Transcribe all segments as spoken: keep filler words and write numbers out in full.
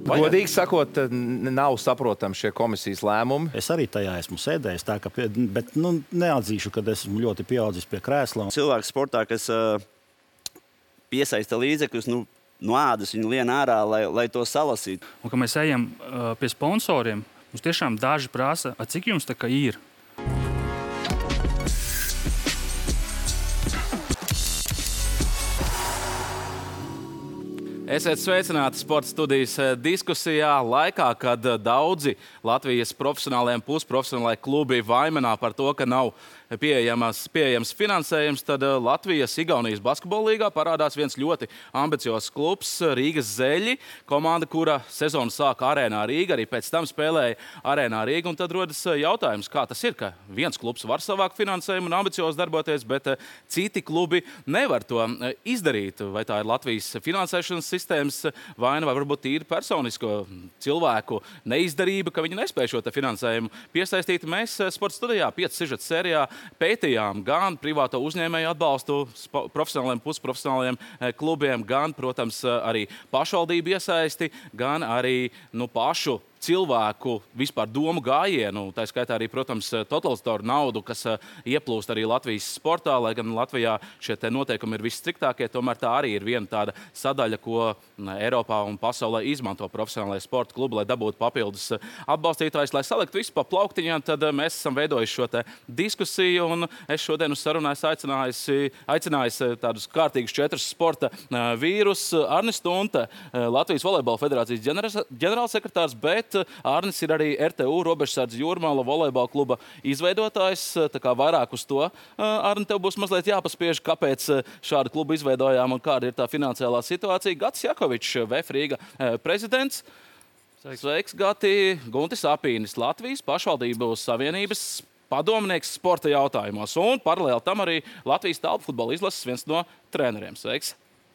Godīgi sakot, nav saprotami šie komisijas lēmumi. Es arī tajā esmu sēdējis, tā, ka, bet nu, neatzīšu, ka esmu ļoti pieaudzis pie krēsla. Cilvēks sportā, kas uh, piesaista līdzekļus, nu, no ādas viņu lien ārā, lai, lai to salasītu. Un, kad mēs ejam uh, pie sponsoriem, mums tiešām daži prasa, cik jums tā kā ir? Esiet sveicināti sporta studijas diskusijā laikā, kad daudzi Latvijas profesionālajiem pusprofesionālajiem klubi vaimanā par to, ka nav pieejams, pieejams finansējums, tad Latvijas Igaunijas basketbola līgā parādās viens ļoti ambiciozs klubs Rīgas Zeļi. Komanda, kura sezonu sāka Arēnā Rīga, arī pēc tam spēlēja Arēnā Rīga. Un tad rodas jautājums, kā tas ir, ka viens klubs var savākt finansējumu un ambiciozi darboties, bet citi klubi nevar to izdarīt. Vai tā ir Latvijas finansēšanas sistēmas vaina vai varbūt tīri personisko cilvēku neizdarība, ka viņi nespēja šo finansējumu piesaistīt. Mēs sporta studijā pieci sižeta sērijā pētījām gan privāto uzņēmēju atbalstu profesionāliem, pusprofesionāliem klubiem, gan, protams, arī pašvaldību iesaisti, gan arī nu, pašu cilvēku vispār domu gājienu, tā skaitā arī, protams, totalizatoru naudu, kas ieplūst arī Latvijas sportā, lai gan Latvijā šie te noteikumi ir visstriktākie, tomēr tā arī ir viena tāda sadaļa, ko Eiropā un pasaulē izmanto profesionālajie sporta klubi, lai dabūtu papildus atbalstītājus, lai saliktu visu pa plauktiņām, tad mēs esam veidojuši šo te diskusiju, un es šodien uz sarunu esmu aicinājusi, aicinājusi tādus kārtīgus četrus sporta vīrus. Arnis Stunte, Latvijas volejbola federācijas ģenerālsekretārs, bet Arnis ir arī R T U Robežsardze Jūrmala volejbola kluba izveidotājs. Tā kā vairāk uz to, Arni, tev būs mazliet jāpaspiež, kāpēc šādu klubu izveidojām un kāda ir tā finansiālā situācija. Gatis Jakovičs, V F Rīga prezidents. Sveiks, Sveiks Gati. Guntis Apīnis, Latvijas pašvaldību savienības padomnieks sporta jautājumos. Un paralēli tam arī Latvijas tālpfutbola izlases viens no treneriem. Sveiks!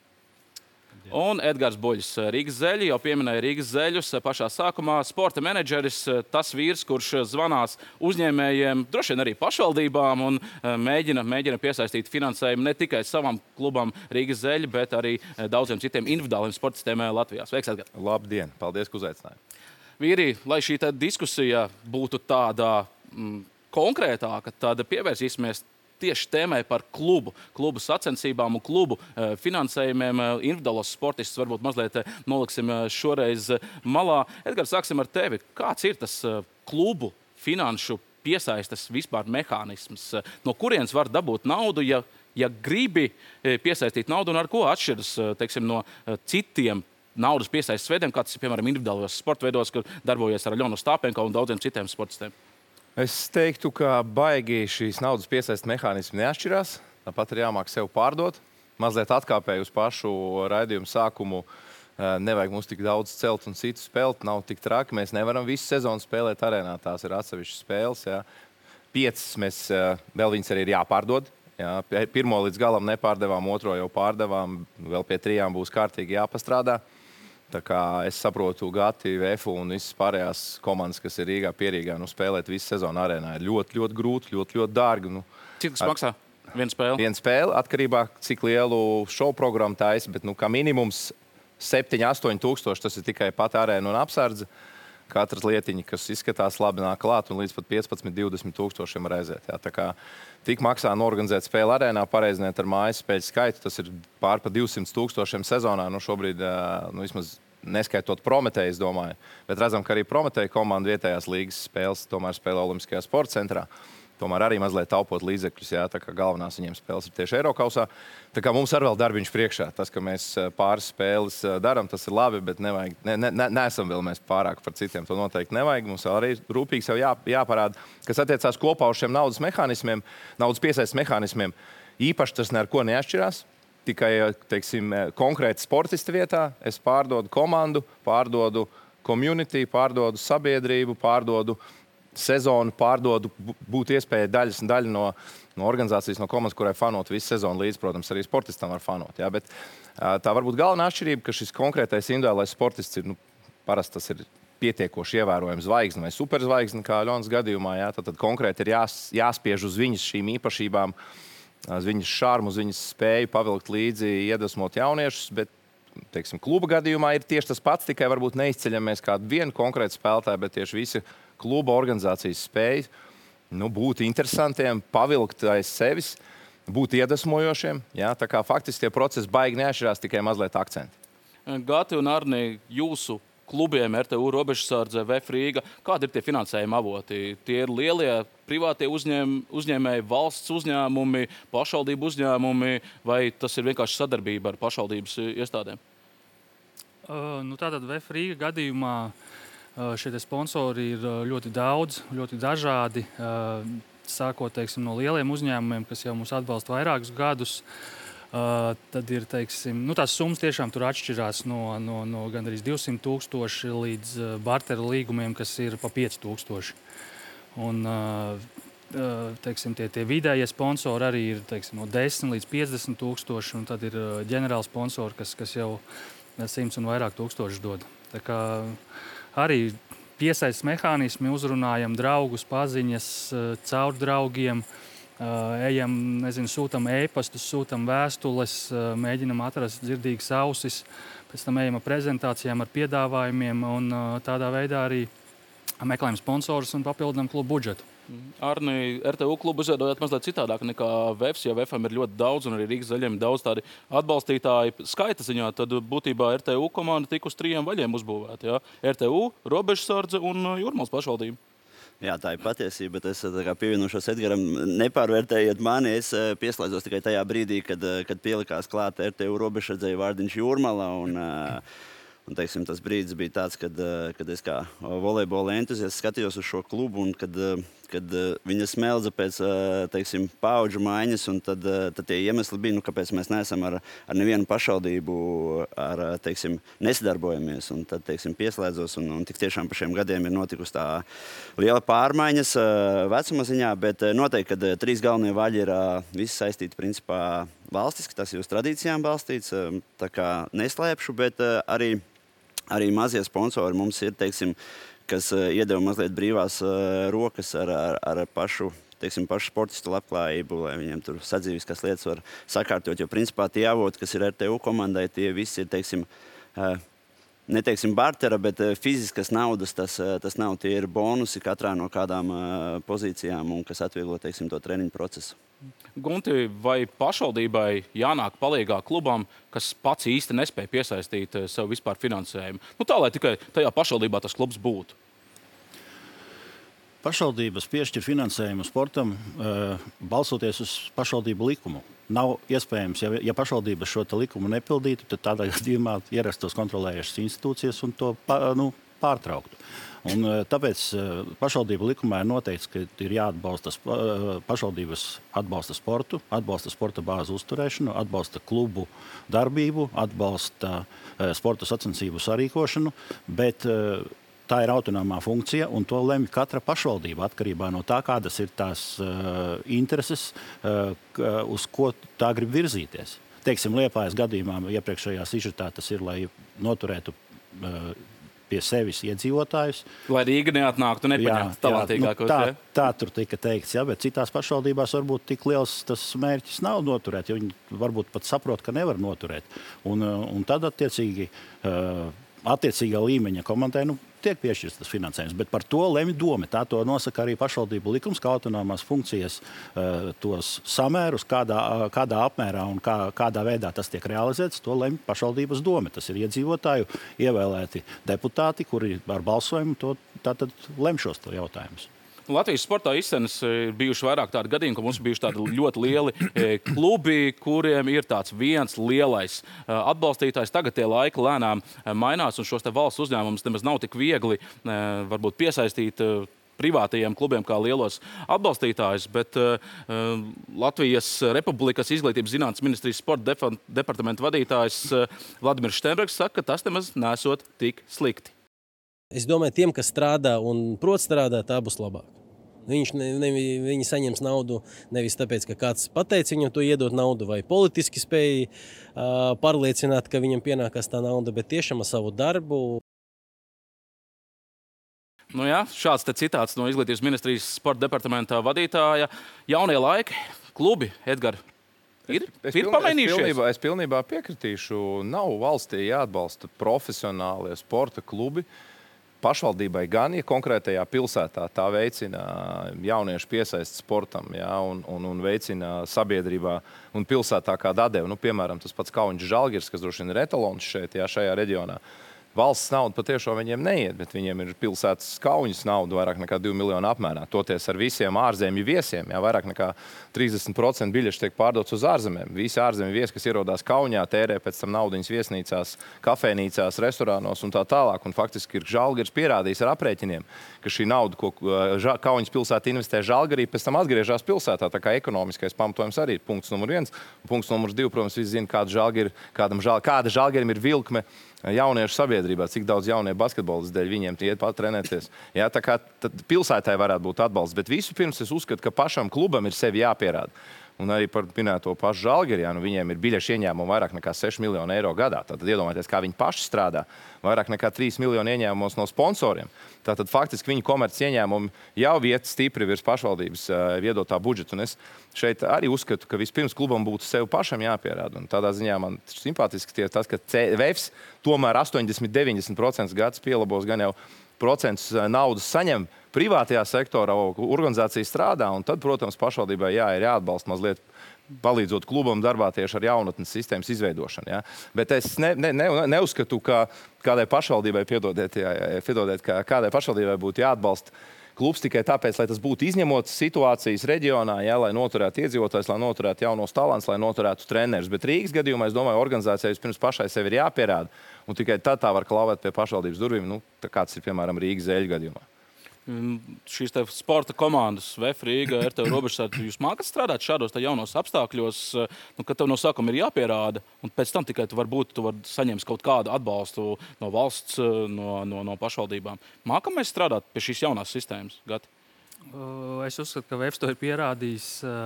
Un Edgars Buļs, Rīgas Zeļi, jau pieminēja Rīgas Zeļus pašā sākumā. Sporta menedžeris, tas vīrs, kurš zvanās uzņēmējiem, droši vien arī pašvaldībām un mēģina, mēģina piesaistīt finansējumu ne tikai savam klubam Rīgas Zeļi, bet arī daudziem citiem individuāliem sportistiem Latvijā. Sveiks, Edgars! Labdien! Paldies, ka uzaicināji! Vīri, lai šī diskusija būtu tāda mm, konkrētāka, tad pievērsīsimies tieši tēmai par klubu, klubu sacensībām un klubu uh, finansējumiem. Individuālos sportistus varbūt mazliet uh, noliksim uh, šoreiz uh, malā. Edgars, sāksim ar tevi. Kāds ir tas uh, klubu finanšu piesaistes vispār mehānisms? Uh, no kurienes var dabūt naudu, ja, ja gribi uh, piesaistīt naudu, un ar ko atšķiras uh, teiksim, no uh, citiem naudas piesaistes veidiem, kā tas ir, piemēram, individuālos sporta veidos, kur darbojas ar Aļonu Stāpenko un daudziem citiem sportistiem? Es teiktu, ka baigi šīs naudas piesaistes mehānismi neatšķirās. Tāpat ir jāmāk sev pārdot. Mazliet atkāpēju uz pašu raidījumu sākumu. Nevajag mums tik daudz celt un citu spēlēt. Nav tik traki. Mēs nevaram visu sezonu spēlēt arēnā. Tās ir atsevišķas spēles. Jā. Piecas mēs, vēl viņas arī ir jāpārdod. Jā. Pirmo līdz galam nepārdevām, otro jau pārdevām. Vēl pie trijām būs kārtīgi jāpastrādā. Tā kā es saprotu, Gati, V F un visas pārējās komandas, kas ir Rīgā, Pierīgā, nu, spēlēt visu sezonu arēnā ir ļoti, ļoti grūti, ļoti, ļoti dārgi. Nu, cik tas maksā? Viena spēle? Viena spēle, atkarībā, cik lielu šovu programmu taisa, bet nu, kā minimums septiņi astoņi tūkstoši, tas ir tikai pat arēna un apsardze. Katras lietiņa, kas izskatās labi, nāk klāt un līdz pat piecpadsmit divdesmit tūkstošiem var aiziet. Jā. Tā kā tik maksā norganizēt spēli arēnā, pareizināt ar mājas spēļu skaitu, tas ir pār pa divsimt tūkstošiem sezonā. Nu, šobrīd, nu, vismaz neskaitot Prometēju, es domāju. Bet redzam, ka arī Prometēja komanda vietējās līgas spēles tomēr spēlē Olimpiskajā sporta centrā. Tomēr arī mazliet taupot līdzekļus, jā, tā kā galvenās viņiem spēles ir tieši Eirokausā. Tā kā mums ar vēl darbiņš priekšā. Tas, ka mēs pāris spēles daram, tas ir labi, bet nevajag, ne, ne, neesam vēl mēs pārāk par citiem. To noteikti nevajag. Mums vēl arī rūpīgi sev jā, jāparāda, kas attiecās kopā uz šiem naudas mehānismiem, naudas piesaistes mehānismiem. Īpaši tas ne ar ko neatšķirās. Tikai, teiksim, konkrēti sportista vietā es pārdodu komandu, pārdodu community, pārdodu sabiedrību, pārdodu sezonu, pārdodu, būtu iespēja daļas un daļa no, no organizācijas, no komandas, kurai fanot visu sezonu līdz, protams, arī sportistam var fanot. Jā, bet tā varbūt galvenā atšķirība, ka šis konkrētais individuālais sportists ir, nu, parasti tas ir pietiekoši ievērojams zvaigzne vai superzvaigzne, kā Aļonas gadījumā. Jā, tad, tad konkrēti ir jās, jāspiež uz viņas šīm īpašībām, uz viņas šarmu, uz viņas spēju pavilkt līdzi, iedvesmot jauniešus, bet teiksim, kluba gadījumā ir tieši tas pats, tikai varbūt neizceļamies kādu vienu konkrētu spēlētāju, bet tieši visa kluba organizācijas spēja nu, būt interesantiem, pavilkt aiz sevis, būt iedvesmojošiem. Ja? Tā kā faktiski tie procesi baigi neatšķirās, tikai mazliet akcenti. Gati un Arni, jūsu klubiem, R T U, Robežsardze, V F Rīga, kādi ir tie finansējuma avoti? Tie ir lielie privātie uzņēm, uzņēmēji, valsts uzņēmumi, pašvaldību uzņēmumi, vai tas ir vienkārši sadarbība ar pašvaldības iestādēm? Uh, nu tātad V F Rīga gadījumā uh, šie sponsori ir ļoti daudz, ļoti dažādi. Uh, sākot teiksim, no lieliem uzņēmumiem, kas jau mūs atbalsta vairākus gadus. Uh, tad ir, teiksim, nu, tās summas tiešām tur atšķirās no, no, no gandrīz divsimt tūkstoši līdz uh, bartera līgumiem, kas ir pa pieci tūkstoši. Un, uh, teiksim, tie, tie vidējie sponsori arī ir teiksim, no desmit līdz piecdesmit tūkstoši, un tad ir uh, ģenerāli sponsori, kas, kas jau simts un vairāk tūkstoši dod. Tā kā arī piesaistes mehānismi, uzrunājam draugus, paziņas uh, caur draugiem. Uh, ejam, nezinu, sūtam ēpastus, sūtam vēstules, uh, mēģinam atrast dzirdīgas ausis, pēc tam ejam ar prezentācijām, ar piedāvājumiem un uh, tādā veidā arī meklējam sponsorus un papildinām klubu budžetu. Arni, R T U klubu izveidojāt mazliet citādāk nekā V F S, jo V F M ir ļoti daudz un arī Rīgas zaļiem ir daudz tādi atbalstītāji. Skaita ziņā tad būtībā R T U komanda tika uz trījiem vaļiem uzbūvēta. Ja? R T U, Robežsardze un Jūrmālas pašvaldība. Jā, tā ir patiesība, bet es pievienošos Edgaram. Nepārvērtējiet mani, es pieslēdzos tikai tajā brīdī, kad, kad pielikās klāt R T U Robežsardzei vārdiņš Jūrmala. Un, un, teiksim, tas brīdis bija tāds, kad, kad es kā volejbola entuziasts skatījos uz šo klubu un kad, kad viņa smeldza pēc teiksim, paudžu maiņas. Un tad, tad tie iemesli bija, nu, kāpēc mēs neesam ar, ar nevienu pašvaldību ar, teiksim, nesadarbojamies. Un tad teiksim, pieslēdzos un, un tik tiešām pa šiem gadiem ir notikusi tā liela pārmaiņas vecuma ziņā, bet noteikti, ka trīs galvenie vaļi ir visi saistīti principā valstiski, tas ir uz tradīcijām balstīts, tā kā neslēpšu, bet arī, arī mazie sponsori mums ir, teiksim, kas iedeva mazliet brīvās rokas ar, ar, ar pašu, teiksim, pašu sportistu labklājību, lai viņiem tur sadzīviskās lietas var sakārtot, jo principā tie avoti, kas ir R T U komandai, tie visi ir, teiksim, neteiksim bartera, bet fiziskas naudas, tas, tas nav, tie ir bonusi katrā no kādām pozīcijām un kas atvieglo, teiksim, to treniņu procesu. Gunti, vai pašvaldībai jānāk palīgā klubam, kas pats īsti nespēja piesaistīt sev vispār finansējumu? Nu tā, lai tikai tajā pašvaldībā tas klubs būtu. Pašvaldības piešķir finansējumu sportam, balsoties uz pašvaldību likumu. Nav iespējams, ja, ja pašvaldības šo likumu nepildītu, tad tādā gadījumā ierastos kontrolējušas institūcijas un to nu, pārtrauktu. Un, tāpēc pašvaldību likumā ir noteikts, ka ir jāatbalsta pašvaldības atbalsta sportu, atbalsta sporta bāzu uzturēšanu, atbalsta klubu darbību, atbalsta sporta sacensību sarīkošanu, bet tā ir autonomā funkcija un to lemj katra pašvaldība atkarībā no tā, kādas ir tās intereses, uz ko tā grib virzīties. Teiksim, Liepājas gadījumā iepriekšējā sižetā tas ir, lai noturētu pie sevis iedzīvotājus. Lai Rīga neatnāktu nepaņemt talantīgākos. Nu, tā, tā tur tika teikts, ja, bet citās pašvaldībās varbūt tik liels tas mērķis nav noturēt, jo viņi varbūt pat saprot, ka nevar noturēt. Un, un tad attiecīgi, attiecīgā līmeņa komandai nu, tiek piešķirts tas finansējums, bet par to lemj dome. Tā to nosaka arī pašvaldību likums, kā autonomās funkcijas tos samērus, kādā, kādā apmērā un kā, kādā veidā tas tiek realizēts, to lemj pašvaldības dome. Tas ir iedzīvotāju ievēlēti deputāti, kuri ar balsojumu to tātad lemj šos jautājumus. Latvijas sportā izcenas ir bijuši vairāk tādi gadījumi, ka mums ir bijuši tādi ļoti lieli klubi, kuriem ir tāds viens lielais atbalstītājs. Tagad tie laiki lēnām mainās, un šos te valsts uzņēmumus nemaz nav tik viegli varbūt piesaistīt privātajiem klubiem kā lielos atbalstītājus, bet uh, Latvijas Republikas izglītības zinātnes ministrijas sporta departamenta vadītājs uh, Vladimirs Šteinbergs saka, ka tas nemaz nesot tik slikti. Es domāju, tiem, kas strādā un prot strādāt, tā būs labāk. Viņš, ne, ne, viņi saņems naudu nevis tāpēc, ka kāds pateica viņam to iedot naudu vai politiski spēja uh, pārliecināt, ka viņam pienākās tā nauda, bet tiešām ar savu darbu. Nu jā, šāds te citāts no izglītības ministrijas sporta departamenta vadītāja. Jaunie laiki, klubi, Edgar. Ir, Es, ir piln, es, pamainījušies? pilnībā, es pilnībā piekritīšu. Nav valstī jāatbalsta profesionālie sporta klubi. Pašvaldībai gan, ja konkrētajā pilsētā tā veicina jauniešu piesaisti sportam, ja, un, un, un veicina sabiedrībā un pilsētā kādu atdevi. Nu, piemēram, tas pats Kaunis Žalgiris, kas droši vien ir etalons šeit, ja, šajā reģionā. Valsts nauda patiešām viņiem neiet, bet viņiem ir pilsētas Kauņas nauda vairāk nekā divi miljoni apmērā. Toties ar visiem ārzemju viesiem, jā, vairāk nekā trīsdesmit procenti biļešu tiek pārdots uz ārzemēm. Visi ārzemju viesi, kas ierodās Kauņā, tērē pēc tam naudiņas viesnīcās, kafejnīcās, restorānos un tā tālāk. Un faktiski ir Žalgiris pierādījis ar aprēķiniem, ka šī nauda, ko Kauņas pilsēta investē Žalgirī, pēc tam atgriežas pilsētā. Tā kā ekonomiskais pamatojums arī ir punkts numur viens. Punkts numurs divi, protams, visi zina, kāda Žalgiri, kādam žal, kāda Žalgirim ir vilkme jauniešu sabiedrībā, cik daudz jaunie basketbolisti dēļ viņiem iet pat trenēties. Jā, tā kā pilsētai varētu būt atbalsts, bet visu pirms es uzskatu, ka pašam klubam ir sevi jāpierāda. Un arī par minēto pašu Žalgiri, nu, viņiem ir biļešu ieņēmumi vairāk nekā seši miljoni eiro gadā. Tātad iedomājieties, kā viņi paši strādā. Vairāk nekā trīs miljoni ieņēmumos no sponsoriem. Tātad faktiski viņu komerci ieņēmumi jau vieta stipri virs pašvaldības uh, iedotā budžeta. Un es šeit arī uzskatu, ka vispirms klubam būtu sev pašam jāpierāda. Un tādā ziņā man simpātiski tie tas, ka Vēfs tomēr astoņdesmit līdz deviņdesmit procenti gads pielabos gan jau procentus naudas saņem privātajā sektorā, organizācija strādā, un tad, protams, pašvaldībai jā, ir jāatbalsta mazliet palīdzot klubam darbā tieši ar jaunatnes sistēmas izveidošanu. Ja? Bet es ne, ne, ne, neuzskatu, ka kādai pašvaldībai, piedodiet, jā, piedodiet, ka kādai pašvaldībai būtu jāatbalsta klubs tikai tāpēc, lai tas būtu izņemotas situācijas reģionā, ja, lai noturētu iedzīvotājs, lai noturētu jaunos talants, lai noturētu trenerus. Bet Rīgas gadījumā, es domāju, organizācijai vispirms pašai sevi ir jāpierāda, un tikai tad tā var klauvēt pie pašvaldības durvīm, nu, kāds ir, piemēram, Rīgas Zeļu gadījumā. Šīs te sporta komandas, Vēf, Rīga, R T U Robežsardze, jūs mākat strādāt šādos jaunos apstākļos, nu, kad tev no sākuma ir jāpierāda, un pēc tam tikai tu varbūt tu var saņemt kaut kādu atbalstu no valsts, no, no, no pašvaldībām. Mākam mēs strādāt pie šīs jaunās sistēmas, Gati? Es uzskatu, ka Vēfs to ir pierādījis,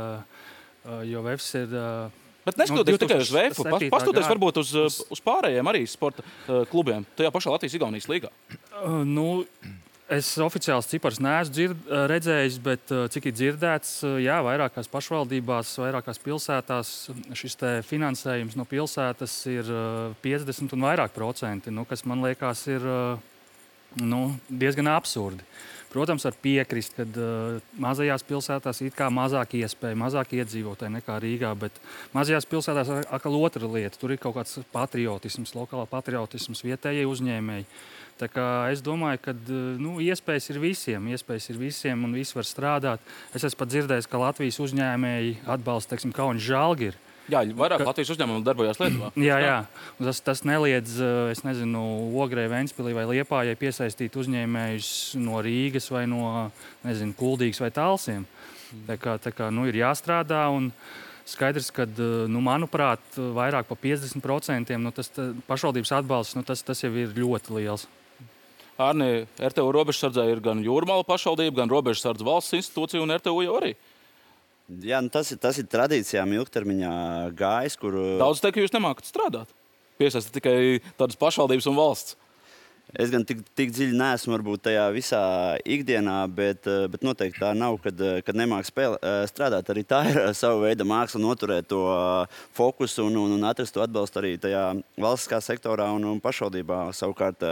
jo Vēfs ir... Bet neskatoties tikai uz Vēfu, pastoties varbūt uz, uz pārējiem arī sporta klubiem, tajā pašā Latvijas-Igaunijas līgā. Nu, es oficiāls cipars neesmu dzird, redzējis, bet cik ir dzirdēts, jā, vairākās pašvaldībās, vairākās pilsētās šis te finansējums no pilsētas ir piecdesmit un vairāk procenti, nu, kas man liekas ir nu, diezgan absurdi. Protams, var piekrist, ka uh, mazajās pilsētās ir kā mazāk iespēja, mazāk iedzīvotāji nekā Rīgā, bet mazajās pilsētās ir atkal otra lieta. Tur ir kaut kāds patriotisms, lokālā patriotisms, vietējie uzņēmēji. Tā kā es domāju, ka nu, iespējas ir visiem, iespējas ir visiem un visi var strādāt. Es esmu pat dzirdējis, ka Latvijas uzņēmēji atbalsta, teiksim, Kaunis Žalgiri. Jā, vairāk ka... Latvijas uzņēmumu darbojās Lietuvā. Jā, jā. Tas, tas neliedz, es nezinu, Ogrei, Ventspilī vai Liepājai piesaistīt uzņēmējus no Rīgas vai no, nezinu, Kuldīgas vai Talsiem. Tā kā, tā kā nu, ir jāstrādā un skaidrs, ka, nu, manuprāt, vairāk pa piecdesmit procentiem nu, tas tā, pašvaldības atbalsts, nu, tas, tas jau ir ļoti liels. Arni, R T U Robežsardzē ir gan Jūrmala pašvaldība, gan Robežsardze valsts institūcija un R T U jau arī. Jā, nu tas, ir, tas ir tradīcijām ilgtermiņā gājis, kur... Daudz teikt, ka jūs nemākat strādāt. Piesaistat tikai tādas pašvaldības un valsts. Es gan tik, tik dziļi neesmu varbūt tajā visā ikdienā, bet, bet noteikti tā nav, kad, kad nemāk spēle, strādāt. Arī tā ir sava veida māksla noturēt to fokusu un, un, un atrast to atbalstu arī tajā valstiskā sektorā un, un pašvaldībā. Savukārt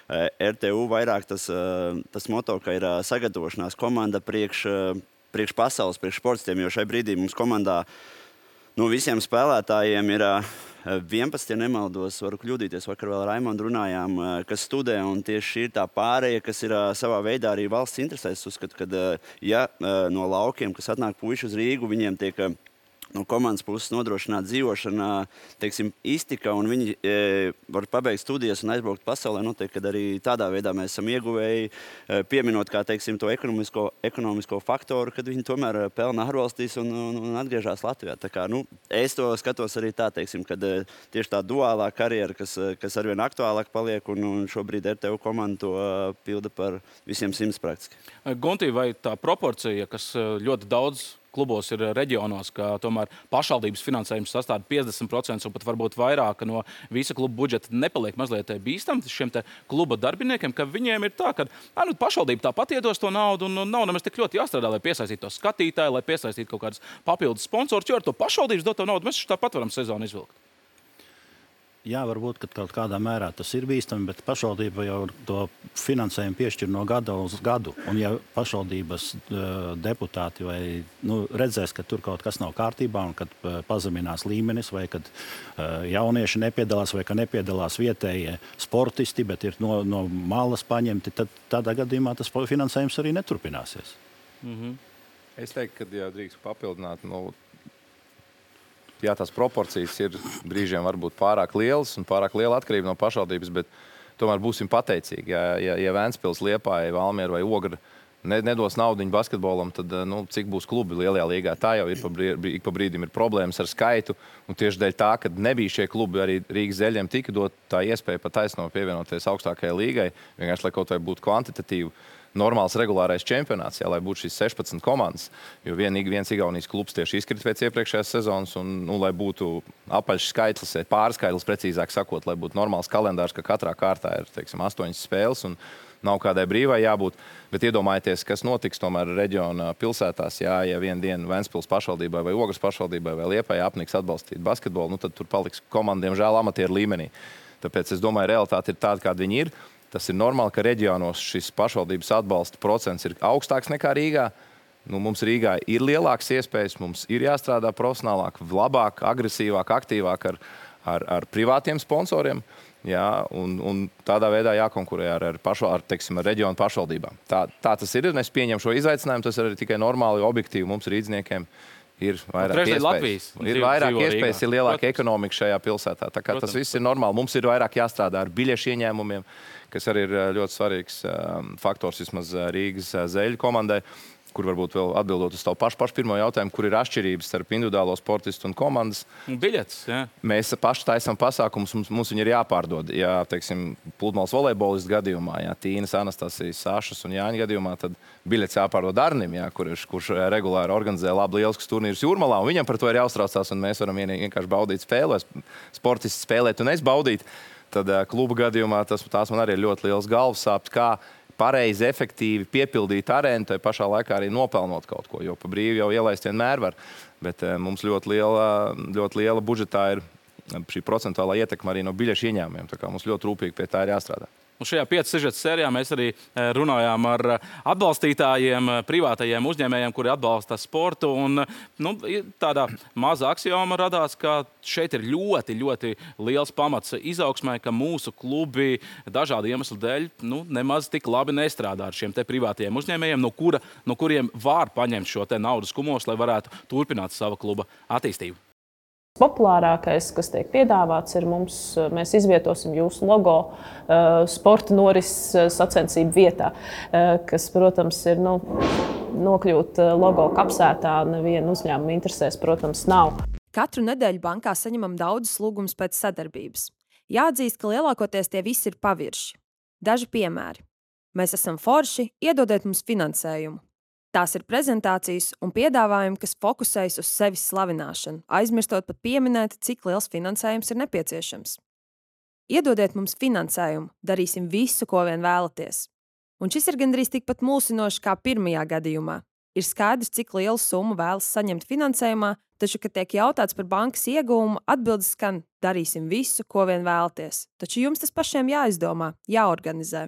R T U vairāk tas, tas moto, ka ir sagatavošanās komanda priekš priekš pasaules, priekš sportistiem, jo šai brīdī mums komandā no visiem spēlētājiem ir vienpadsmit, ja nemaldos, varu kļūdīties, vakar vēl Raimondu runājām, kas studē, un tieši šī ir tā pārēja, kas ir savā veidā arī valsts interesēs. Uzskatu, ka ja no laukiem, kas atnāk puiši uz Rīgu, viņiem tiek no komandas puses nodrošināt dzīvošana, teiksim, iztika, un viņi e, var pabeigt studijas un aizbraukt pasaulē. Noteikti, kad arī tādā veidā mēs esam ieguvēji, e, pieminot, kā, teiksim, to ekonomisko, ekonomisko faktoru, kad viņi tomēr pelna ārvalstīs un, un, un atgriežas Latvijā. Tā kā, nu, es to skatos arī tā, teiksim, kad e, tieši tā duālā karjera, kas, kas arvien aktuālāk paliek, un, un šobrīd R T U komanda to pilda par visiem simts praktiski. Gunti, vai tā proporcija, kas ļoti daudz klubos ir reģionos, ka tomēr pašvaldības finansējums sastāv piecdesmit procenti un pat varbūt vairāk no visa kluba budžeta nepaliek mazliet bīstam šiem te kluba darbiniekiem, ka viņiem ir tā, ka ā, nu, pašvaldība tāpat iedos to naudu un nav nemaz tik ļoti jāstrādā, lai piesaistītu to skatītāju, lai piesaistītu kaut kādus papildus sponsorus, jo ar to pašvaldības doto naudu mēs tāpat varam sezonu izvilkt. Jā, varbūt, ka kaut kādā mērā tas ir bīstami, bet pašvaldība jau to finansējumu piešķir no gada uz gadu. Un ja pašvaldības uh, deputāti vai, nu, redzēs, ka tur kaut kas nav kārtībā un kad uh, pazeminās līmenis vai kad uh, jaunieši nepiedalās vai ka nepiedalās vietējie sportisti, bet ir no, no malas paņemti, tad tādā gadījumā tas finansējums arī neturpināsies. Mhm. Es teiktu, ka, ja drīkst papildināt, nu, jā, tās proporcijas ir brīžiem varbūt pārāk lielas un pārāk liela atkarība no pašvaldības, bet tomēr būsim pateicīgi. Ja, ja, ja Ventspils, Liepāja, Valmiera vai Ogra nedos naudiņu basketbolam, tad nu, cik būs klubi lielajā līgā. Tā jau ir pa, brīd, pa brīdim ir problēmas ar skaitu. Un tieši dēļ tā, ka nebija šie klubi, arī Rīgas Zeļiem tika dot tā iespēja pa taisno pievienoties augstākajai līgai, vienkārši, lai kaut vai būtu kvantitatīvi normāls regulārais čempionāts, jā, lai būtu šīs sešpadsmit komandas, jo vien, viens Igaunijas klubs tieši izkrita pēc iepriekšējās sezonas, un, nu, lai būtu apaļš skaitlis, pārskaitlis, precīzāk sakot, lai būtu normāls kalendārs, ka katrā kārtā ir, teiksim, astoņas spēles, un nav kādai brīvai jābūt. Bet iedomājieties, kas notiks tomēr reģiona pilsētās, jā, ja vienu dienu Ventspils pašvaldībai vai Ogras pašvaldībai vai Liepāja apniks atbalstīt basketbolu, nu, tad tur paliks komanda, diemžēl, amatieru līmenī. Tāpēc es domāju, realitāte ir tāda, kāda viņi ir. Tas ir normāli, ka reģionos šis pašvaldības atbalsta procents ir augstāks nekā Rīgā. Nu, mums Rīgā ir lielākas iespējas, mums ir jāstrādā profesionālāk, labāk, agresīvāk, aktīvāk ar, ar, ar privātiem sponsoriem. Jā, un, un tādā veidā jākonkurē ar, ar, pašval, ar, teiksim, ar reģionu pašvaldībām. Tā, tā tas ir, un es pieņemu šo izaicinājumu, tas ir arī tikai normāli, objektīvi mums rīdzniekiem. Ir vairāk iespējas, Latvijas, ir, vairāk iespējas ir lielāka ekonomika šajā pilsētā. Tā kā Protams. Tas viss ir normāli. Mums ir vairāk jāstrādā ar biļešu ieņēmumiem, kas arī ir ļoti svarīgs um, faktors vismaz Rīgas Zeļu komandai, kur varbūt vēl atbildot uz tavu pašu, pašu pirmo jautājumu, kur ir atšķirības starp individuālo sportistu un komandas. Un biļetes, jā. Mēs paši taisam pasākumus, mums, mums viņi ir jāpārdod. Ja, teiksim, pludmales volejbolistu gadījumā, ja Tīnas, Anastasijas, Sašas un Jāņa gadījumā, tad biļetes jāpārdod Arnim, ja, kurš, kurš regulāri organizē labi lieliskus turnīrus Jūrmalā, un viņam par to ir jāuztraucās, un mēs varam vienkārši baudīt spēli, sportisti spēlēt un es baudīt. Tad kluba gadījumā tas, tās man arī ir ļoti liels galvas sāpes, kā pareizi, efektīvi piepildīt arēnu, tai pašā laikā arī nopelnot kaut ko, jo pa brīvi jau ielaist vienmēr var. Bet mums ļoti liela, ļoti liela budžetā ir šī procentuālā ietekme arī no biļešu ieņēmumiem. Tā kā mums ļoti rūpīgi pie tā ir jāstrādā. Un šajā piecas sižetes sērijā mēs arī runājām ar atbalstītājiem, privātajiem uzņēmējiem, kuri atbalsta sportu. Un, nu, tādā maza aksioma radās, ka šeit ir ļoti, ļoti liels pamats izaugsmai, ka mūsu klubi dažādu iemeslu dēļ nu, nemaz tik labi nestrādā ar šiem te privātajiem uzņēmējiem, no, kura, no kuriem var paņemt šo te naudas kumos, lai varētu turpināt savu kluba attīstību. Populārākais, kas tiek piedāvāts, ir mums, mēs izvietosim jūsu logo uh, sporta norises sacensību vietā, uh, kas, protams, ir nu, nokļūt logo kapsētā. Neviena uzņēmuma interesēs, protams, nav. Katru nedēļu bankā saņemam daudzus lūgumus pēc sadarbības. Jāatzīst, ka lielākoties tie visi ir pavirši. Daži piemēri. Mēs esam forši, iedodiet mums finansējumu. Tās ir prezentācijas un piedāvājumi, kas fokusējas uz sevis slavināšanu, aizmirstot pat pieminēt, cik liels finansējums ir nepieciešams. Iedodiet mums finansējumu, darīsim visu, ko vien vēlaties. Un šis ir gandrīz tikpat mulsinoši kā pirmajā gadījumā. Ir skaidrs, cik lielu summu vēlas saņemt finansējumā, taču, kad tiek jautāts par bankas ieguvumu, atbildes skan: darīsim visu, ko vien vēlaties. Taču jums tas pašiem jāizdomā, jāorganizē.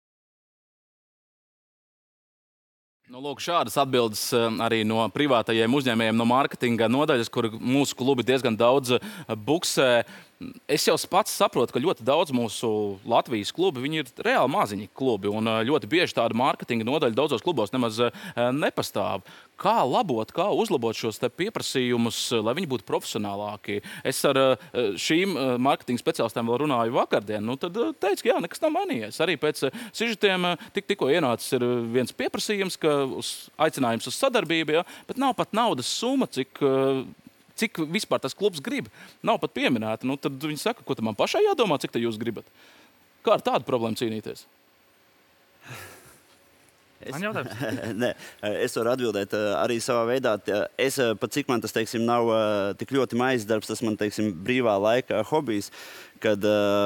Nu, lūk, šādas atbildes arī no privātajiem uzņēmējiem, no mārketinga nodaļas, kur mūsu klubi diezgan daudz buksē. Es jau pats saprotu, ka ļoti daudz mūsu Latvijas klubi, viņi ir reāli maziņi klubi, un ļoti bieži tāda mārketinga nodaļa daudzos klubos nemaz nepastāv. Kā labot, kā uzlabot šos te pieprasījumus, lai viņi būtu profesionālāki? Es ar šīm mārketinga speciālistēm vēl runāju vakardien, nu tad teicu, ka jā, nekas nav mainījies. Arī pēc sižetiem tik, tikko ienācis ir viens pieprasījums, ka uz, aicinājums uz sadarbību, jā, bet nav pat naudas summa, cik cik vispār tas klubs grib. Nav pat pieminēta. Nu, tad viņi saka, ko tam man pašai jādomā, cik te jūs gribat. Kā ar tādu problēmu cīnīties? Es, Man jautājums? Nē, es varu atbildēt arī savā veidā. Es, pat cik man tas, teiksim, nav tik ļoti maizes darbs, tas man, teiksim, brīvā laika hobijs, kad,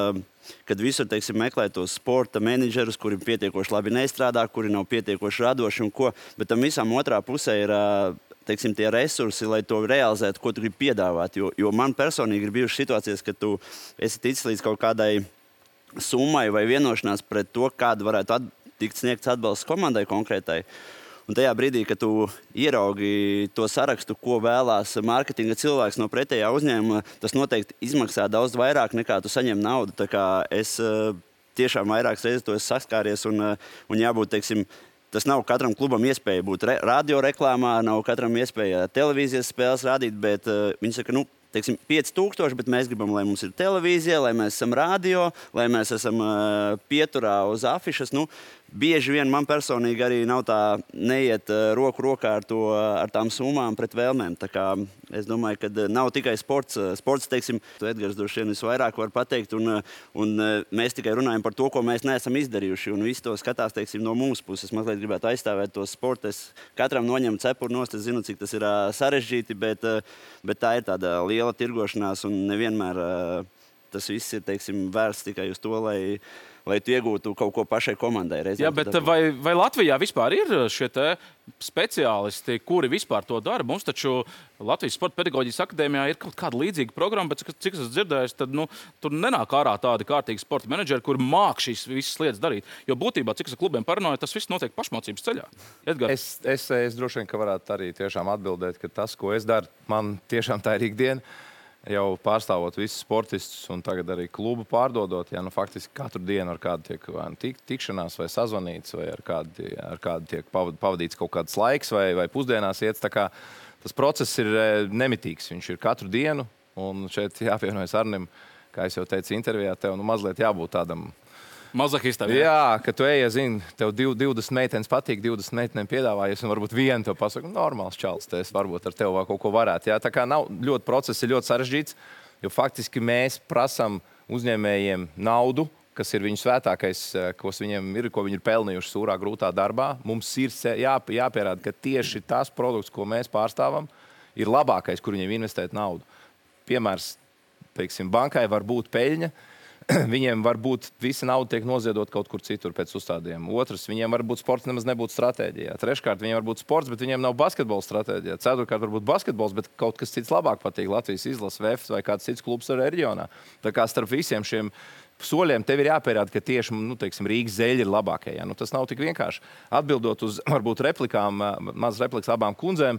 kad visur, teiksim, meklē tos sporta menedžerus, kuri pietiekoši labi nestrādā, kuri nav pietiekoši radoši un ko, bet tam visam otrā pusē ir, teiksim, tie resursi, lai to realizētu, ko tu gribi piedāvāt. Jo, jo man personīgi ir bijušas situācijas, ka tu esi ticis līdz kaut kādai summai vai vienošanās pret to, kāda varētu atbildēt, tikt sniegts atbalsts komandai konkrētai. Un tajā brīdī, kad tu ieraugi to sarakstu, ko vēlās mārketinga cilvēks no pretējā uzņēmuma, tas noteikti izmaksā daudz vairāk nekā tu saņem naudu. Tā kā es tiešām vairākas reizes to esmu saskāries un, un jābūt, teiksim, tas nav katram klubam iespēja būt re, radio reklāmā, nav katram iespēja televīzijas spēles rādīt, bet uh, viņi saka, nu, teiksim, pieci tūkstoši, bet mēs gribam, lai mums ir televīzija, lai mēs esam radio, lai mēs esam uh, pieturā uz afišas. Nu, bieži vien man personīgi arī nav tā neiet uh, roku rokā ar, to, ar tām summām pret vēlmēm. Tā kā es domāju, ka nav tikai sports. Sports, teiksim, tu Edgars droši vien visvairāk var pateikt, un, un mēs tikai runājam par to, ko mēs neesam izdarījuši, un visi to skatās, teiksim, no mūsu puses. Mazliet gribētu aizstāvēt to sportu. Es katram noņemu cepuru nost, es zinu, cik tas ir uh, sarežģīti, bet, uh, bet tā ir tāda liela tirgošanās, un nevienmēr uh, tas viss ir, teiksim, vērsts tikai uz to, lai lai tu iegūtu kaut ko pašai komandai. Jā, bet vai, vai Latvijā vispār ir šie te speciālisti, kuri vispār to dara? Mums taču Latvijas Sporta pedagoģijas akadēmijā ir kaut kāda līdzīga programma, bet cik es esmu dzirdējis, tad nu, tur nenāk ārā tādi kārtīgi sporta menedžeri, kuri māk šīs visas lietas darīt. Jo būtībā, cik es ar klubiem parunāju, tas viss notiek pašmācības ceļā. Edgar? Es, es, es droši vien, ka varētu arī tiešām atbildēt, ka tas, ko es daru, man tiešām tā ir ikdiena. Jau pārstāvot visus sportistus un tagad arī klubu pārdodot, ja nu faktiski katru dienu ar kādu tiek vai tik, tikšanās vai sazvanīts, vai ar kādu, ar kādu tiek pavadīts kaut kāds laiks vai, vai pusdienās iet. Tā kā tas process ir nemitīgs, viņš ir katru dienu, un šeit jāpievienojas Arnim, kā es jau teicu intervijā, tev nu mazliet jābūt tādam mazohistam. Jā, jā, ka tu ej, zini, tev divdesmit meitenes patīk, divdesmit meitenēm piedāvājies, un varbūt viena tev pasaka, normāls čals, te es varbūt ar tevi vēl kaut ko varētu. Jā, tā kā nav ļoti process ir ļoti sarežģīts, jo faktiski mēs prasam uzņēmējiem naudu, kas ir viņu svētākais, kas viņiem ir, ko viņi ir pelnījuši sūrā grūtā darbā. Mums ir jā, jāpierāda, ka tieši tās produkts, ko mēs pārstāvam, ir labākais, kur viņiem investēt naudu. Piemērs, teiksim, bankai var būt peļņa, viņiem var būt visa nauda tiek noziedot kaut kur citur pēc uzstādījuma. Otrs, viņiem var būt sports, nemaz nebūtu stratēģijā. Treškārt, viņiem var būt sports, bet viņiem nav basketbola stratēģijā. Ceturkārt, varbūt basketbols, bet kaut kas cits labāk patīk. Latvijas izlases, V F vai kāds cits klubs arī reģionā. Tā kā starp visiem šiem soļiem tev ir jāpierāda, ka tieši, nu, teiksim, Rīgas zeļi ir labākie. Ja? Nu, tas nav tik vienkārši. Atbildot uz, varbūt, replikām, maz replikas abām kundzēm,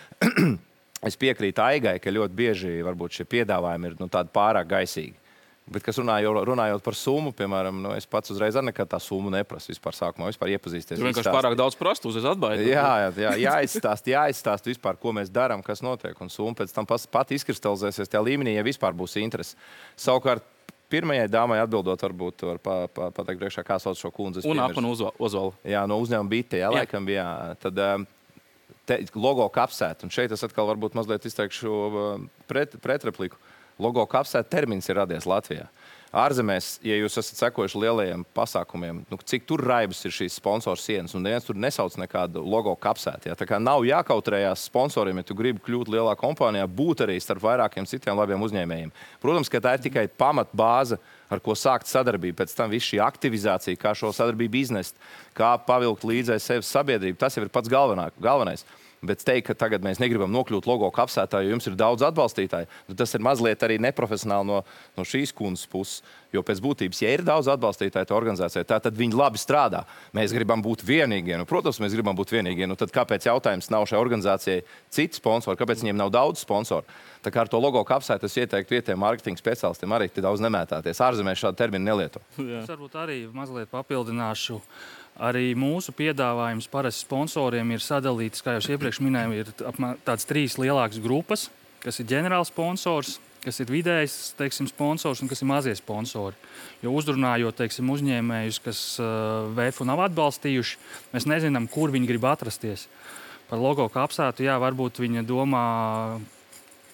es piekrītu Aigai, ka ļoti bieži, varbūt, šie piedāvājumi ir, nu, tādi pārāk gaisīgi. Bet, kas runājot, runājot par summu, piemēram, nu, es pats uzreiz ar nekad tā summu neprasu vispār sākumā, vispār iepazīsties. Tu vienkārši pārāk daudz prastu, uzreiz atbaidi. Jā, jā, jāizstāst, jāizstāst vispār, ko mēs darām, kas notiek, un summa pēc tam pat izkristalizēsies tajā līmenī, ja vispār būs interesi. Savukārt, pirmajai dāmai atbildot, varbūt var pa, pa, pateikt priekšā, kā sauc šo kundzi. Un ap un Ozolu. Jā, no uzņēmuma Bite, jā, jā, laikam bija. Tad te, logo kapsēt, un šeit es atkal varbūt mazliet izteikšu pret, pretrepliku. Logo kapsēt termins ir radies Latvijā. Ārzemēs, ja jūs esat sekojuši lielajiem pasākumiem, nu, cik tur raibas ir šīs sponsoru sienas, un neviens tur nesauc nekādu logo kapsēt. Ja? Tā kā nav jākautrējās sponsoriem, ja tu gribi kļūt lielā kompānijā, būt arī starp vairākiem citiem labiem uzņēmējiem. Protams, ka tā ir tikai pamatbāze, ar ko sākt sadarbību, pēc tam viss šī aktivizācija, kā šo sadarbību iznest, kā pavilkt līdzai sevi sabiedrību, tas jau ir pats galvenā, galvenais. Bet teikt, ka tagad mēs negribam nokļūt logo kapsētāju, jo jums ir daudz atbalstītāju, nu, tas ir mazliet arī neprofesionāli no, no šīs kundzes puses. Jo pēc būtības, ja ir daudz atbalstītāju tā organizācijā, tā, tad viņi labi strādā. Mēs gribam būt vienīgie. Nu, protams, mēs gribam būt vienīgie. Nu, tad kāpēc jautājums nav šai organizācijai citi sponsori? Kāpēc viņiem nav daudz sponsoru? Tā kā ar to logo kapsētu es ieteiktu vietējiem mārketinga speciālistiem arī tik daudz nemētāties. Ārzemēs šādu terminu nelieto. Jā. Es varbūt arī mazliet papildināšu. Arī mūsu piedāvājums parasti sponsoriem ir sadalīts, kā jau iepriekš minēju, ir tāds trīs lielākas grupas, kas ir ģenerāls sponsors, kas ir vidējs, teiksim, sponsors un kas ir mazie sponsori. Jo uzrunājot, teiksim, uzņēmējus, kas uh, V F U nav atbalstījuši, mēs nezinām, kur viņi grib atrasties. Par logo kapsētu, jā, varbūt viņa domā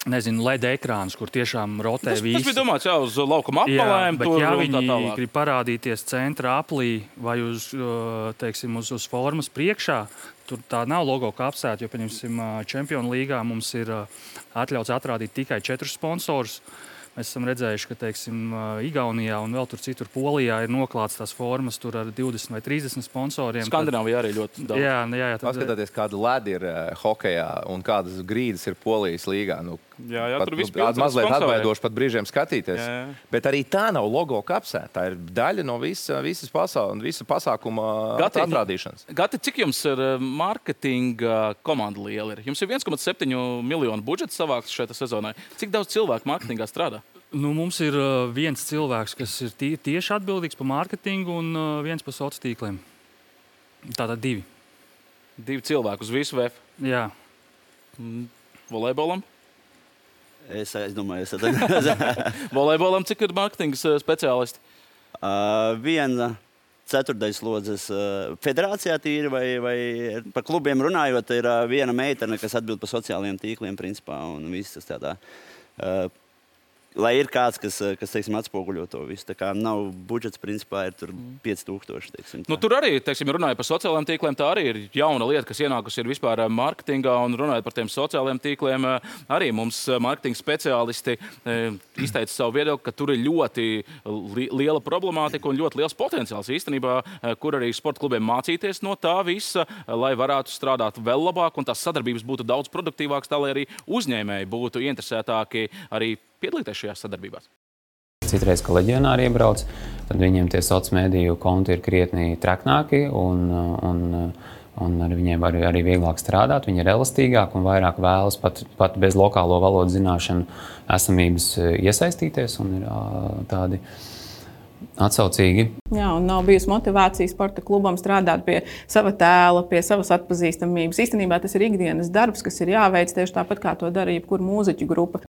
nezinu, L E D ekrānus, kur tiešām rotē Tas, visi. tas bija domāts jau uz laukuma apmalēm. Bet tur ja un tā viņi tālāk. grib parādīties centra aplī vai uz, uh, teiksim, uz, uz formas priekšā, tur tā nav logo kapsēta, jo, pieņemsim, uh, Čempionu līgā mums ir uh, atļauts atrādīt tikai četrus sponsorus. Mēs esam redzējuši, ka, teiksim, uh, Igaunijā un vēl tur citur Polijā ir noklāts tās formas tur ar divdesmit vai trīsdesmit sponsoriem. Skandināvijā arī ļoti daudz. Jā, jā, jā. Tad, Paskatieties, kāda ledi ir uh, hokejā un kādas grīdas ir Polijas līgā. Nu, Jā, jā, pat, tur viss nu, pilns ar mazliet sponsoriem. atbaidoši pat brīžiem skatīties. Jā, jā. Bet arī tā nav logo kapsēta. Tā ir daļa no visa, visas pasaules, visa pasākuma Gati, atrādīšanas. Gati, cik jums ir uh, mārketinga komanda liela? Ir? Jums ir viens komats septiņi miljonu budžets savāks šajā sezonā. Cik daudz cilvēku mārketingā strādā? Nu, mums ir uh, viens cilvēks, kas ir tie, tieši atbildīgs par mārketingu, un uh, viens par sociāliem tīkliem. Tātad divi. Divi cilvēki uz visu V F. Jā. Mm, volejbolam? Es, es domāju, ka Volejbolam cik ir mārketinga speciālisti? uh, viena ceturtais slodzes uh, federācijā tīri vai, vai par klubiem runājot, ir uh, viena meitene, kas atbild par sociālajiem tīkliem principā un viss tas tādā. Uh, Lai ir kāds, kas, kas teiksim, atspoguļo to visu. Tā kā nav budžets, principā ir tur pieci tūkstoši. Teiksim, Nu, tur arī, teiksim, runājot par sociālajiem tīkliem, tā arī ir jauna lieta, kas ienākusi ir vispār mārketingā. Un runājot par tiem sociālajiem tīkliem, arī mums mārketinga speciālisti izteica savu viedokli, ka tur ir ļoti li liela problemātika un ļoti liels potenciāls īstenībā, kur arī sporta klubiem mācīties no tā visa, lai varētu strādāt vēl labāk un tās sadarbības būtu daudz produktīvākas, tā lai arī uzņēmēji būtu interesētāki arī piedalīties šajās sadarbībās. Citreiz, kad leģionāri iebrauc, tad viņiem tie sociālo mediju konti ir krietni traknāki un, un, un ar viņiem arī, arī vieglāk strādāt. Viņi ir elastīgāki un vairāk vēlas pat, pat bez lokālo valodu zināšanu esamības iesaistīties un ir tādi atsaucīgi. Jā, un nav bijusi motivācija sporta klubam strādāt pie sava tēla, pie savas atpazīstamības. Īstenībā tas ir ikdienas darbs, kas ir jāveic tieši tāpat, kā to dara jebkura mūziķu grupa.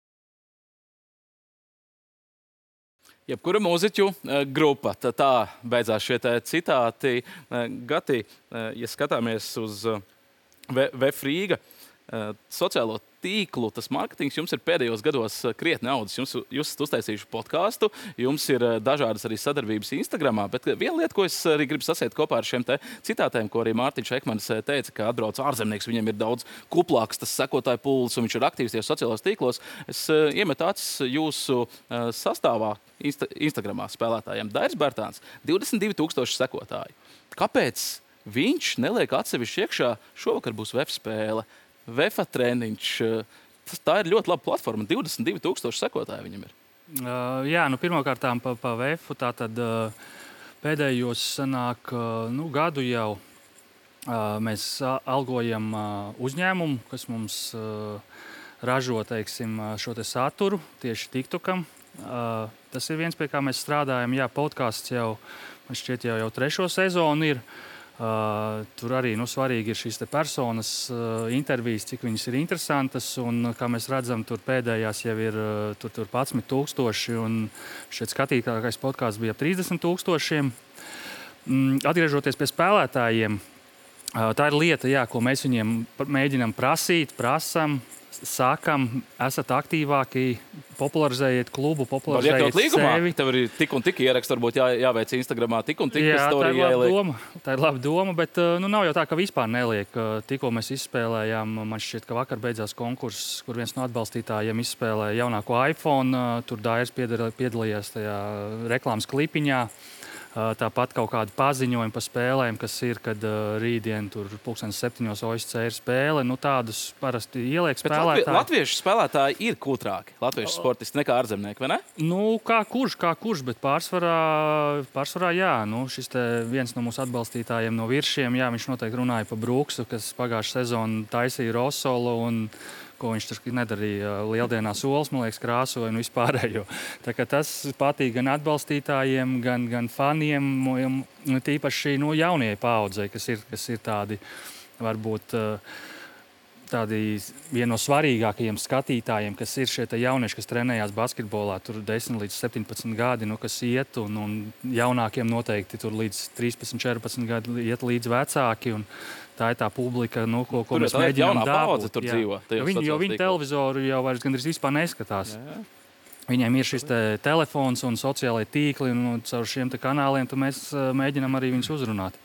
Jebkura mūziķu grupa. Tā, tā beidzās šie citāti. Gati, ja skatāmies uz V F Rīga sociālo tīklu, tas mārketings jums ir pēdējos gados krietni audzis. Jums, jūs esat uztaisījuši podkāstu, jums ir dažādas arī sadarbības Instagramā, bet viena lieta, ko es arī gribu sasiet kopā ar šiem te citātēm, ko arī Mārtiņš Ekmanis teica, ka atbrauc ārzemnieks, viņam ir daudz kuplāks tas sekotāju pūlis un viņš ir aktīvs tie sociālos tīklos. Es iemetu acis jūsu sastāvā Insta Instagramā spēlētājiem. Dairis Bērtāns, divdesmit divi tūkstoši sekotāji. Kāpēc viņš neliek atsevišķi iekšā? Šovakar būs V F spēle. V F treniņš, tā ir ļoti laba platforma. divdesmit divi tūkstoši sekotāji viņam ir. Uh, jā, nu pirmkārtām pa, pa V F. Tātad uh, pēdējos sanāk uh, nu, gadu jau uh, mēs algojam uh, uzņēmumu, kas mums uh, ražo, teiksim, šo te saturu tieši TikTokam. Uh, tas ir viens, pie kā mēs strādājam. Jā, podcasts jau, man šķiet, jau, jau trešo sezonu ir. Uh, tur arī nu, svarīgi ir šīs personas uh, intervijas, cik viņas ir interesantas. Un, kā mēs redzam, tur pēdējās jau ir uh, tur, tur padsmit tūkstoši. Un šeit skatītākais podkāsts bija ap trīsdesmit tūkstošiem. Mm, atgriežoties pie spēlētājiem, uh, tā ir lieta, jā, ko mēs viņiem mēģinām prasīt, prasam. Sākam, esat aktīvāki, popularizējiet klubu, popularizējiet sevi. Tev ir tik un tik ieraksts, varbūt jā, jāveic Instagramā, tik un tik jā, tā ir laba jāieliek. doma, tā ir laba doma, bet nu, nav jau tā, ka vispār neliek. Tikko mēs izspēlējām, man šķiet, ka vakar beidzās konkurss, kur viens no atbalstītājiem izspēlēja jaunāko iPhone. Tur Dairis piedalījās tajā reklāmas klipiņā. Tāpat kaut kādu paziņojumu par spēlēm, kas ir, kad uh, rītdien tur pulkstenes septiņos O S C ir spēle. Nu, tādus parasti ieliek spēlētāji. Bet latviešu spēlētāji ir kultrāki, latviešu sportisti, nekā ārzemnieki, vai ne? Nu, kā kurš, kā kurš, bet pārsvarā, pārsvarā jā. Nu, šis te viens no mūsu atbalstītājiem no Viršiem, jā, viņš noteikti runāja par Bruksu, kas pagājušā sezonu taisīja Rosolu un ko viņš tur nedarīja lieldienās olas, man liekas, krāsoja un vispārējo. Tā kā tas patīk gan atbalstītājiem, gan, gan faniem, tīpaši no jaunajai paaudzei, kas ir, kas ir tādi varbūt tādi viena no svarīgākajiem skatītājiem, kas ir šie jaunieši, kas trenējās basketbolā, tur desmit līdz septiņpadsmit gadi, nu, kas iet, un, un jaunākiem noteikti tur līdz trīspadsmit, četrpadsmit gadi iet līdz vecāki. Un tā ir tā publika, nu, ko, ko Tur mēs tā ir mēģinām jaunā paudze tur jā. dzīvo, Jo tajos viņi, jo sociālos viņi tīklos. televizoru jau vairs gandrīz vispār neskatās. Jā. Viņiem ir šis te telefons un sociālai tīkli, un, un caur šiem te kanāliem mēs uh, mēģinām arī viņus uzrunāt.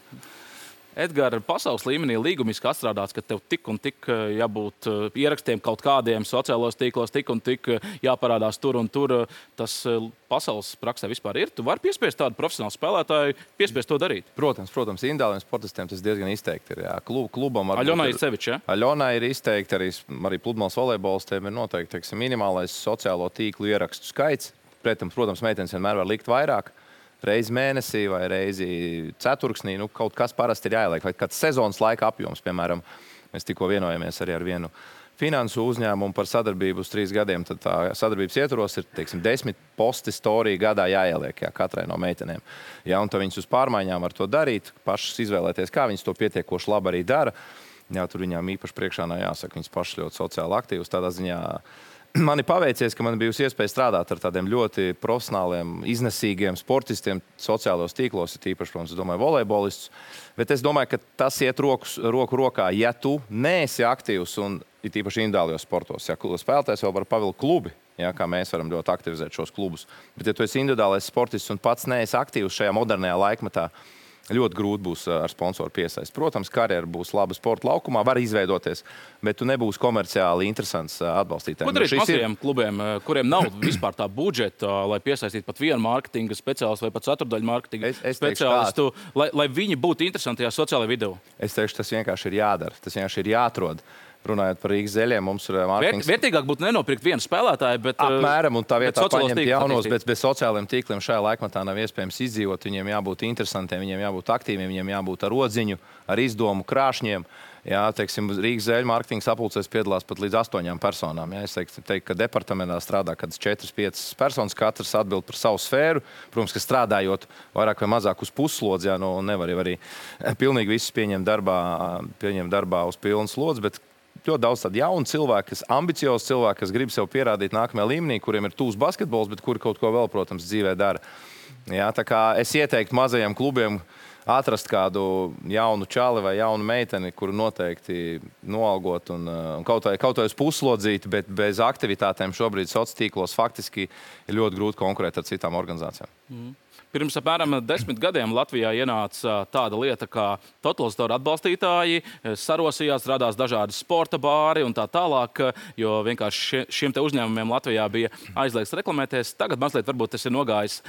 Edgars, pasaules līmenī līgumiski atstrādāts, ka tev tik un tik jābūt ierakstiem kaut kādiem sociālos tīklos, tik un tik jāparādās tur un tur. Tas pasaules praksē vispār ir. Tu vari piespiest tādu profesionālu spēlētāju, piespiest to darīt? Protams, protams, individuāliem sportistiem tas diezgan izteikti ir. Jā. Klub, klubam Aļonai ir sevišķi, ja? Aļonai ir izteikti, arī, arī pludmales volejbolistiem ir noteikti, teiksim, minimālais sociālo tīklu ierakstu skaits. Protams, protams, meitenes vienmēr var likt vairāk. Reizi mēnesī vai reizi ceturksnī, nu, kaut kas parasti ir jāieliek, vai kāds sezonas laika apjoms, piemēram, mēs tikko vienojamies arī ar vienu finansu uzņēmumu par sadarbību uz trīs gadiem, tad tā sadarbības ietvaros ir, teiksim, desmit posti storija gadā jāieliek, jā, katrai no meitenēm. Jā, un tad viņas uz pārmaiņām var to darīt, pašas izvēlēties, kā viņas to pietiekoši labi arī dara. Jā, tur viņām īpaši priekšā nav jāsaka, viņas pašas ļoti sociāli aktīvas, tādā ziņā. Man ir paveicies, ka man bijusi iespēja strādāt ar tādiem ļoti profesionāliem, iznesīgiem sportistiem sociālos tīklos, ir īpaši, protams, es domāju, volejbolistus. Bet es domāju, ka tas iet rokas, roku rokā, ja tu neesi aktīvs un ir īpaši individuālajos sportos. Ja spēlētājs vēl var pavilkt klubi, ja, kā mēs varam ļoti aktivizēt šos klubus. Bet ja tu esi individuālais sportists un pats neesi aktīvs šajā modernajā laikmetā, ļoti grūti būs ar sponsoru piesaist. Protams, karjera būs laba sporta laukumā, var izveidoties, bet tu nebūsi komerciāli interesants atbalstītājiem. Ko darīt mazajiem klubiem, kuriem nav vispār tā budžeta, lai piesaistītu pat vienu mārketinga speciālistu vai pat ceturdaļu mārketinga es, es speciālistu, lai, lai viņi būtu interesanti tajā sociālajā video? Es teikšu, tas vienkārši ir jādara, tas vienkārši ir jāatrod. Runājot par Rīgas zeļiem, mums ir mārketings. Vērtīgāk būtu nenopirkt vienu spēlētāju, bet apmēram, un tā vietā paņemt jaunos, bet attīstīt. bez sociālajiem tīkliem šajā laikmatā nav iespējams izdzīvot. Viņiem jābūt interesantiem, viņiem jābūt aktīviem, viņiem jābūt ar odziņu, ar izdomu, krāšņiem. Jā, teiksim, Rīgas zeļu mārketings sapulcēs piedalās pat līdz astoņām personām. Jā, es teiktu, teiktu, ka departamentā strādā kādas četras, piecas personas, katrs atbild par savu sfēru. Protams, ka strādājot vairāk vai mazāk uz puslodzi, jā, nu, nevar jau arī pilnīgi visus pieņemt darbā, pieņemt darbā uz pilnu slodzi, bet ļoti daudz tādu jaunu cilvēku, kas ambiciozi cilvēki, kas grib sev pierādīt nākamajā līmenī, kuriem ir tūs basketbols, bet kuri kaut ko vēl, protams, dzīvē dara. Jā, tā kā es ieteiktu mazajiem klubiem atrast kādu jaunu čali vai jaunu meiteni, kuru noteikti noalgot un, un kaut vai, kaut vai uz puslodzīti, bet bez aktivitātēm šobrīd sociālos tīklos faktiski ir ļoti grūti konkurēt ar citām organizācijām. Mm. Pirms apmēram desmit gadiem Latvijā ienāca tāda lieta, kā totalizatoru atbalstītāji, sarosījās, radās dažādi sporta bāri un tā tālāk, jo vienkārši šiem te uzņēmumiem Latvijā bija aizliegts reklamēties. Tagad mazliet varbūt tas ir nogājis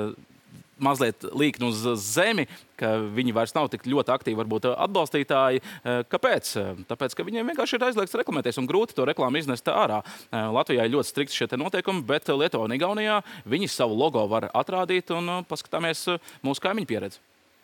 mazliet līkni uz zemi, ka viņi vairs nav tik ļoti aktīvi varbūt atbalstītāji. Kāpēc? Tāpēc, ka viņiem vienkārši ir aizliegts reklamēties un grūti to reklāmu iznest ārā. Latvijā ir ļoti strikti šie noteikumi, bet Lietuvā un Igaunijā viņi savu logo var atrādīt un paskatāmies mūsu kaimiņu pieredzi.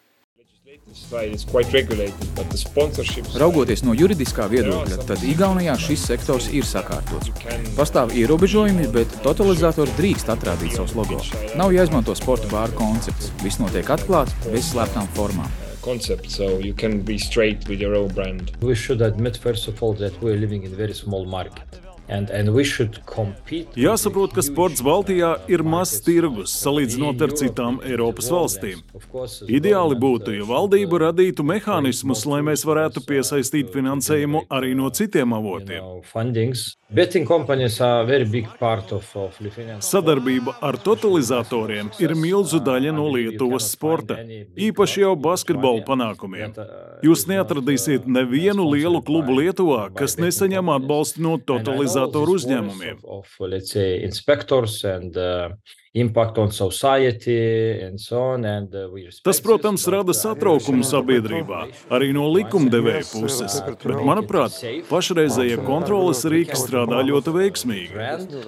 Raugoties no juridiskā viedokļa, tad Igaunijā šis sektors ir sakārtots. Pastāv ierobežojumi, bet totalizatori drīkst atrādīt savus logo. Nav jāizmanto sporta bāru koncepts. Viss notiek atklāti, bez slēptām formām. Concept, so you can be straight with your own brand. We should admit, first of all, that we are living in a very small market. And, and we should compete. Jāsaprot, ka sports Baltijā ir mazs tirgus, salīdzinot ar citām Eiropas valstīm. Ideāli būtu, ja valdība radītu mehānismus, lai mēs varētu piesaistīt finansējumu arī no citiem avotiem. Betting companies are a very big part of, of Sadarbība ar totalizatoriem ir milzu daļa no Lietuvas sporta, īpaši jau basketbola panākumiem. Jūs neatradīsiet nevienu lielu klubu Lietuvā, kas nesaņem atbalstu no totalizatoru uzņēmumiem. Of, let's say, inspectors and uh, impact on society and so on. And, uh, we Tas, protams, rada satraukumu sabiedrībā, arī no likumdevēja puses, bet, manuprāt, pašreizējie kontroles rīki strādā ļoti veiksmīgi.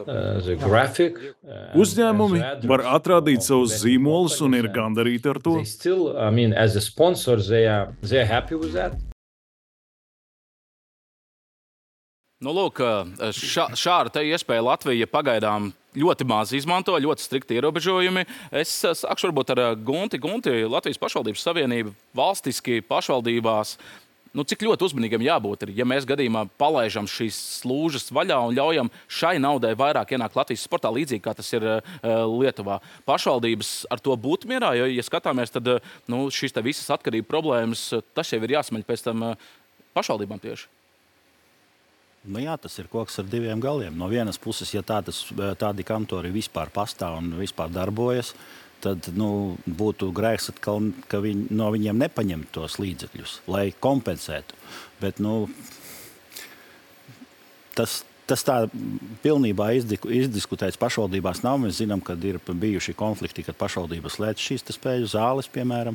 Uzņēmumi var atrādīt savus zīmolus un ir gandarīti ar to. Still, I mean, as a sponsor, they are, they are happy with that. Nu, lūk, šā, šāda te iespēja Latvija pagaidām ļoti maz izmanto, ļoti strikti ierobežojumi. Es sākšu varbūt ar Gunti. Gunti, Latvijas pašvaldības savienība valstiski pašvaldībās nu, cik ļoti uzmanīgiem jābūt, ir, ja mēs gadījumā palaižam šīs slūžas vaļā un ļaujam šai naudai vairāk ienākt Latvijas sportā, līdzīgi kā tas ir uh, Lietuvā. Pašvaldības ar to būtu mierā, jo, ja skatāmies, tad uh, nu, šīs te visas atkarību problēmas, tas jau ir jāsmaļ pēc tam uh, pašvaldībām tieši. Nu jā, tas ir koks ar diviem galiem. No vienas puses, ja tādas, tādi kantori vispār pastāv un vispār darbojas, tad nu, būtu grēks atkal, ka viņi, no viņiem nepaņem tos līdzekļus, lai kompensētu. Bet nu, tas, tas tā pilnībā izdiskutēts pašvaldībās nav. Mēs zinām, ka ir bijuši konflikti, kad pašvaldības slēdz šīs spēļu zāles, piemēram.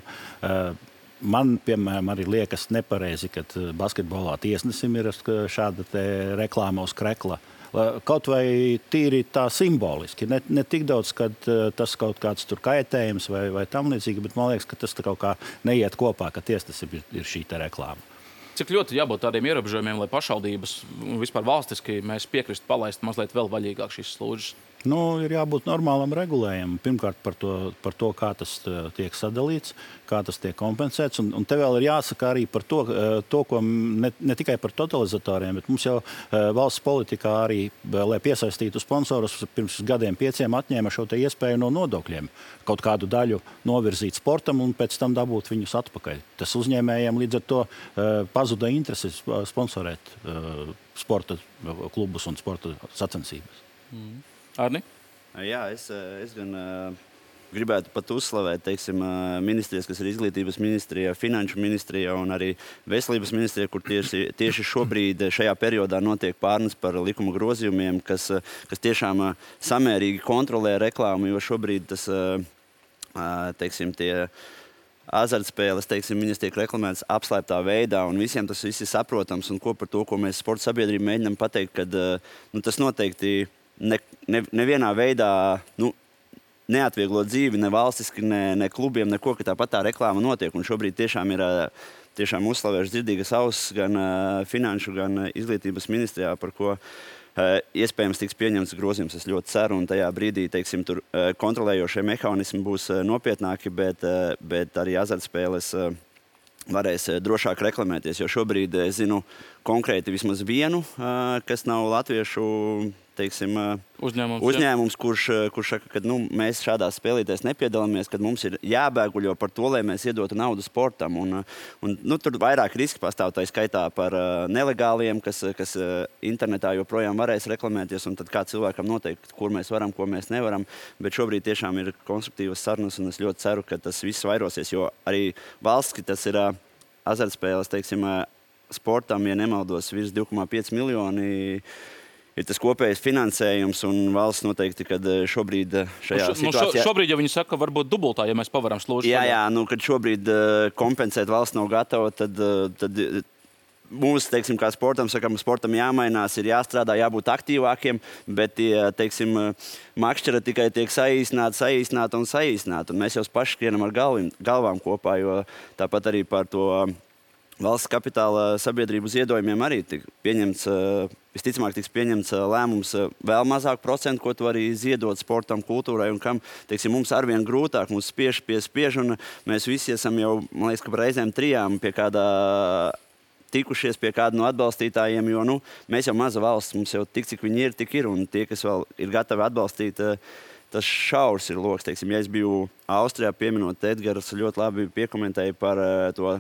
Man, piemēram, arī liekas nepareizi, kad basketbolā tiesnesim ir šāda te reklāma uz krekla. Kaut vai tīri tā simboliski. Ne, ne tik daudz, kad tas kaut kāds tur kaitējums vai, vai tam līdzīgi, bet man liekas, ka tas kaut kā neiet kopā, ka tiesnesim ir, ir šī te reklāma. Cik ļoti jābūt tādiem ierobežojumiem, lai pašvaldības vispār valstiski mēs piekristu palaist mazliet vēl vaļīgāk šīs slūžas? Nu, ir jābūt normālam regulējumam. Pirmkārt, par to, par to, kā tas tiek sadalīts, kā tas tiek kompensēts. Un, un te vēl ir jāsaka arī par to, to ko ne, ne tikai par totalizatoriem, bet mums jau valsts politikā arī, lai piesaistītu sponsorus, pirms gadiem pieciem atņēma šo te iespēju no nodokļiem kaut kādu daļu novirzīt sportam un pēc tam dabūt viņus atpakaļ. Tas uzņēmējiem līdz ar to pazuda interesi sponsorēt sporta klubus un sporta sacensības. Mm. Arni? Jā, es, es gan uh, gribētu pat uzslavēt, teiksim, uh, ministrijas, kas ir izglītības ministrija, finanšu ministrija un arī veselības ministrija, kur tieši, tieši šobrīd šajā periodā notiek pārunas par likuma grozījumiem, kas, kas tiešām uh, samērīgi kontrolē reklāmu, jo šobrīd tas, uh, teiksim, tie azartspēles, teiksim, viņas tiek reklamētas apslēptā veidā, un visiem tas viss ir saprotams, un ko par to, ko mēs sporta sabiedrību mēģinām pateikt, kad uh, nu, tas noteikti Ne, ne, nevienā veidā nu, neatvieglo dzīvi ne valstiski, ne, ne klubiem, neko, ka tāpat tā reklāma notiek. Un šobrīd tiešām ir tiešām uzslavējuši dzirdīgas ausis gan uh, finanšu, gan uh, izglītības ministrijā, par ko uh, iespējams tiks pieņemts grozījums. Es ļoti ceru, un tajā brīdī, teiksim, tur uh, kontrolējošie mehānismi būs uh, nopietnāki, bet, uh, bet arī azartspēles uh, varēs uh, drošāk reklamēties. Jo šobrīd es uh, zinu konkrēti vismaz vienu, uh, kas nav latviešu teiksim, uzņēmums, uzņēmums kurš, kurš saka, ka nu, mēs šādās spēlītēs nepiedalāmies, kad mums ir jābēguļo par to, lai mēs iedotu naudu sportam. Un, un, nu, tur vairāk riski pastāv, tā skaitā par uh, nelegāliem, kas, kas uh, internetā joprojām varēs reklamēties, un tad kā cilvēkam noteikt, kur mēs varam, ko mēs nevaram. Bet šobrīd tiešām ir konstruktīvas sarunas, un es ļoti ceru, ka tas viss vairosies, jo arī valsts, tas ir uh, azartspēles, teiksim, uh, sportam, ja nemaldos, virs divi komā pieci miljoni ir tas kopējais finansējums, un valsts noteikti, kad šobrīd šajā nu, situācijā... Šo, šobrīd jau viņi saka, varbūt dubultā, ja mēs pavaram slūžu. Jā, jā, nu, kad šobrīd uh, kompensēt valsts nav gatava, tad, uh, tad mums, teiksim, kā sportam, sakam, sportam jāmainās, ir jāstrādā, jābūt aktīvākiem, bet tie, teiksim, makšķera tikai tiek saīsināti, saīsināti un saīsināti, un mēs jau paši skrienam ar galvim, galvām kopā, jo tāpat arī par to valsts kapitāla sabiedrību ziedojumiem arī tik pieņemts, visticamāk tiks pieņemts lēmums vēl mazāk procentu, ko tu arī ziedot sportam, kultūrai un kam, teiksim, mums arvien grūtāk, mums spiež pie spiež, un mēs visi esam jau, man liekas, ka reizēm trijām pie kādā tikušies pie kāda no atbalstītājiem, jo, nu, mēs jau maza valsts, mums jau tik, cik viņi ir, tik ir, un tie, kas vēl ir gatavi atbalstīt, tas šaurs ir loks, teiksim, ja es biju Austrijā, pieminot Edgars ļoti labi piekomentēja par to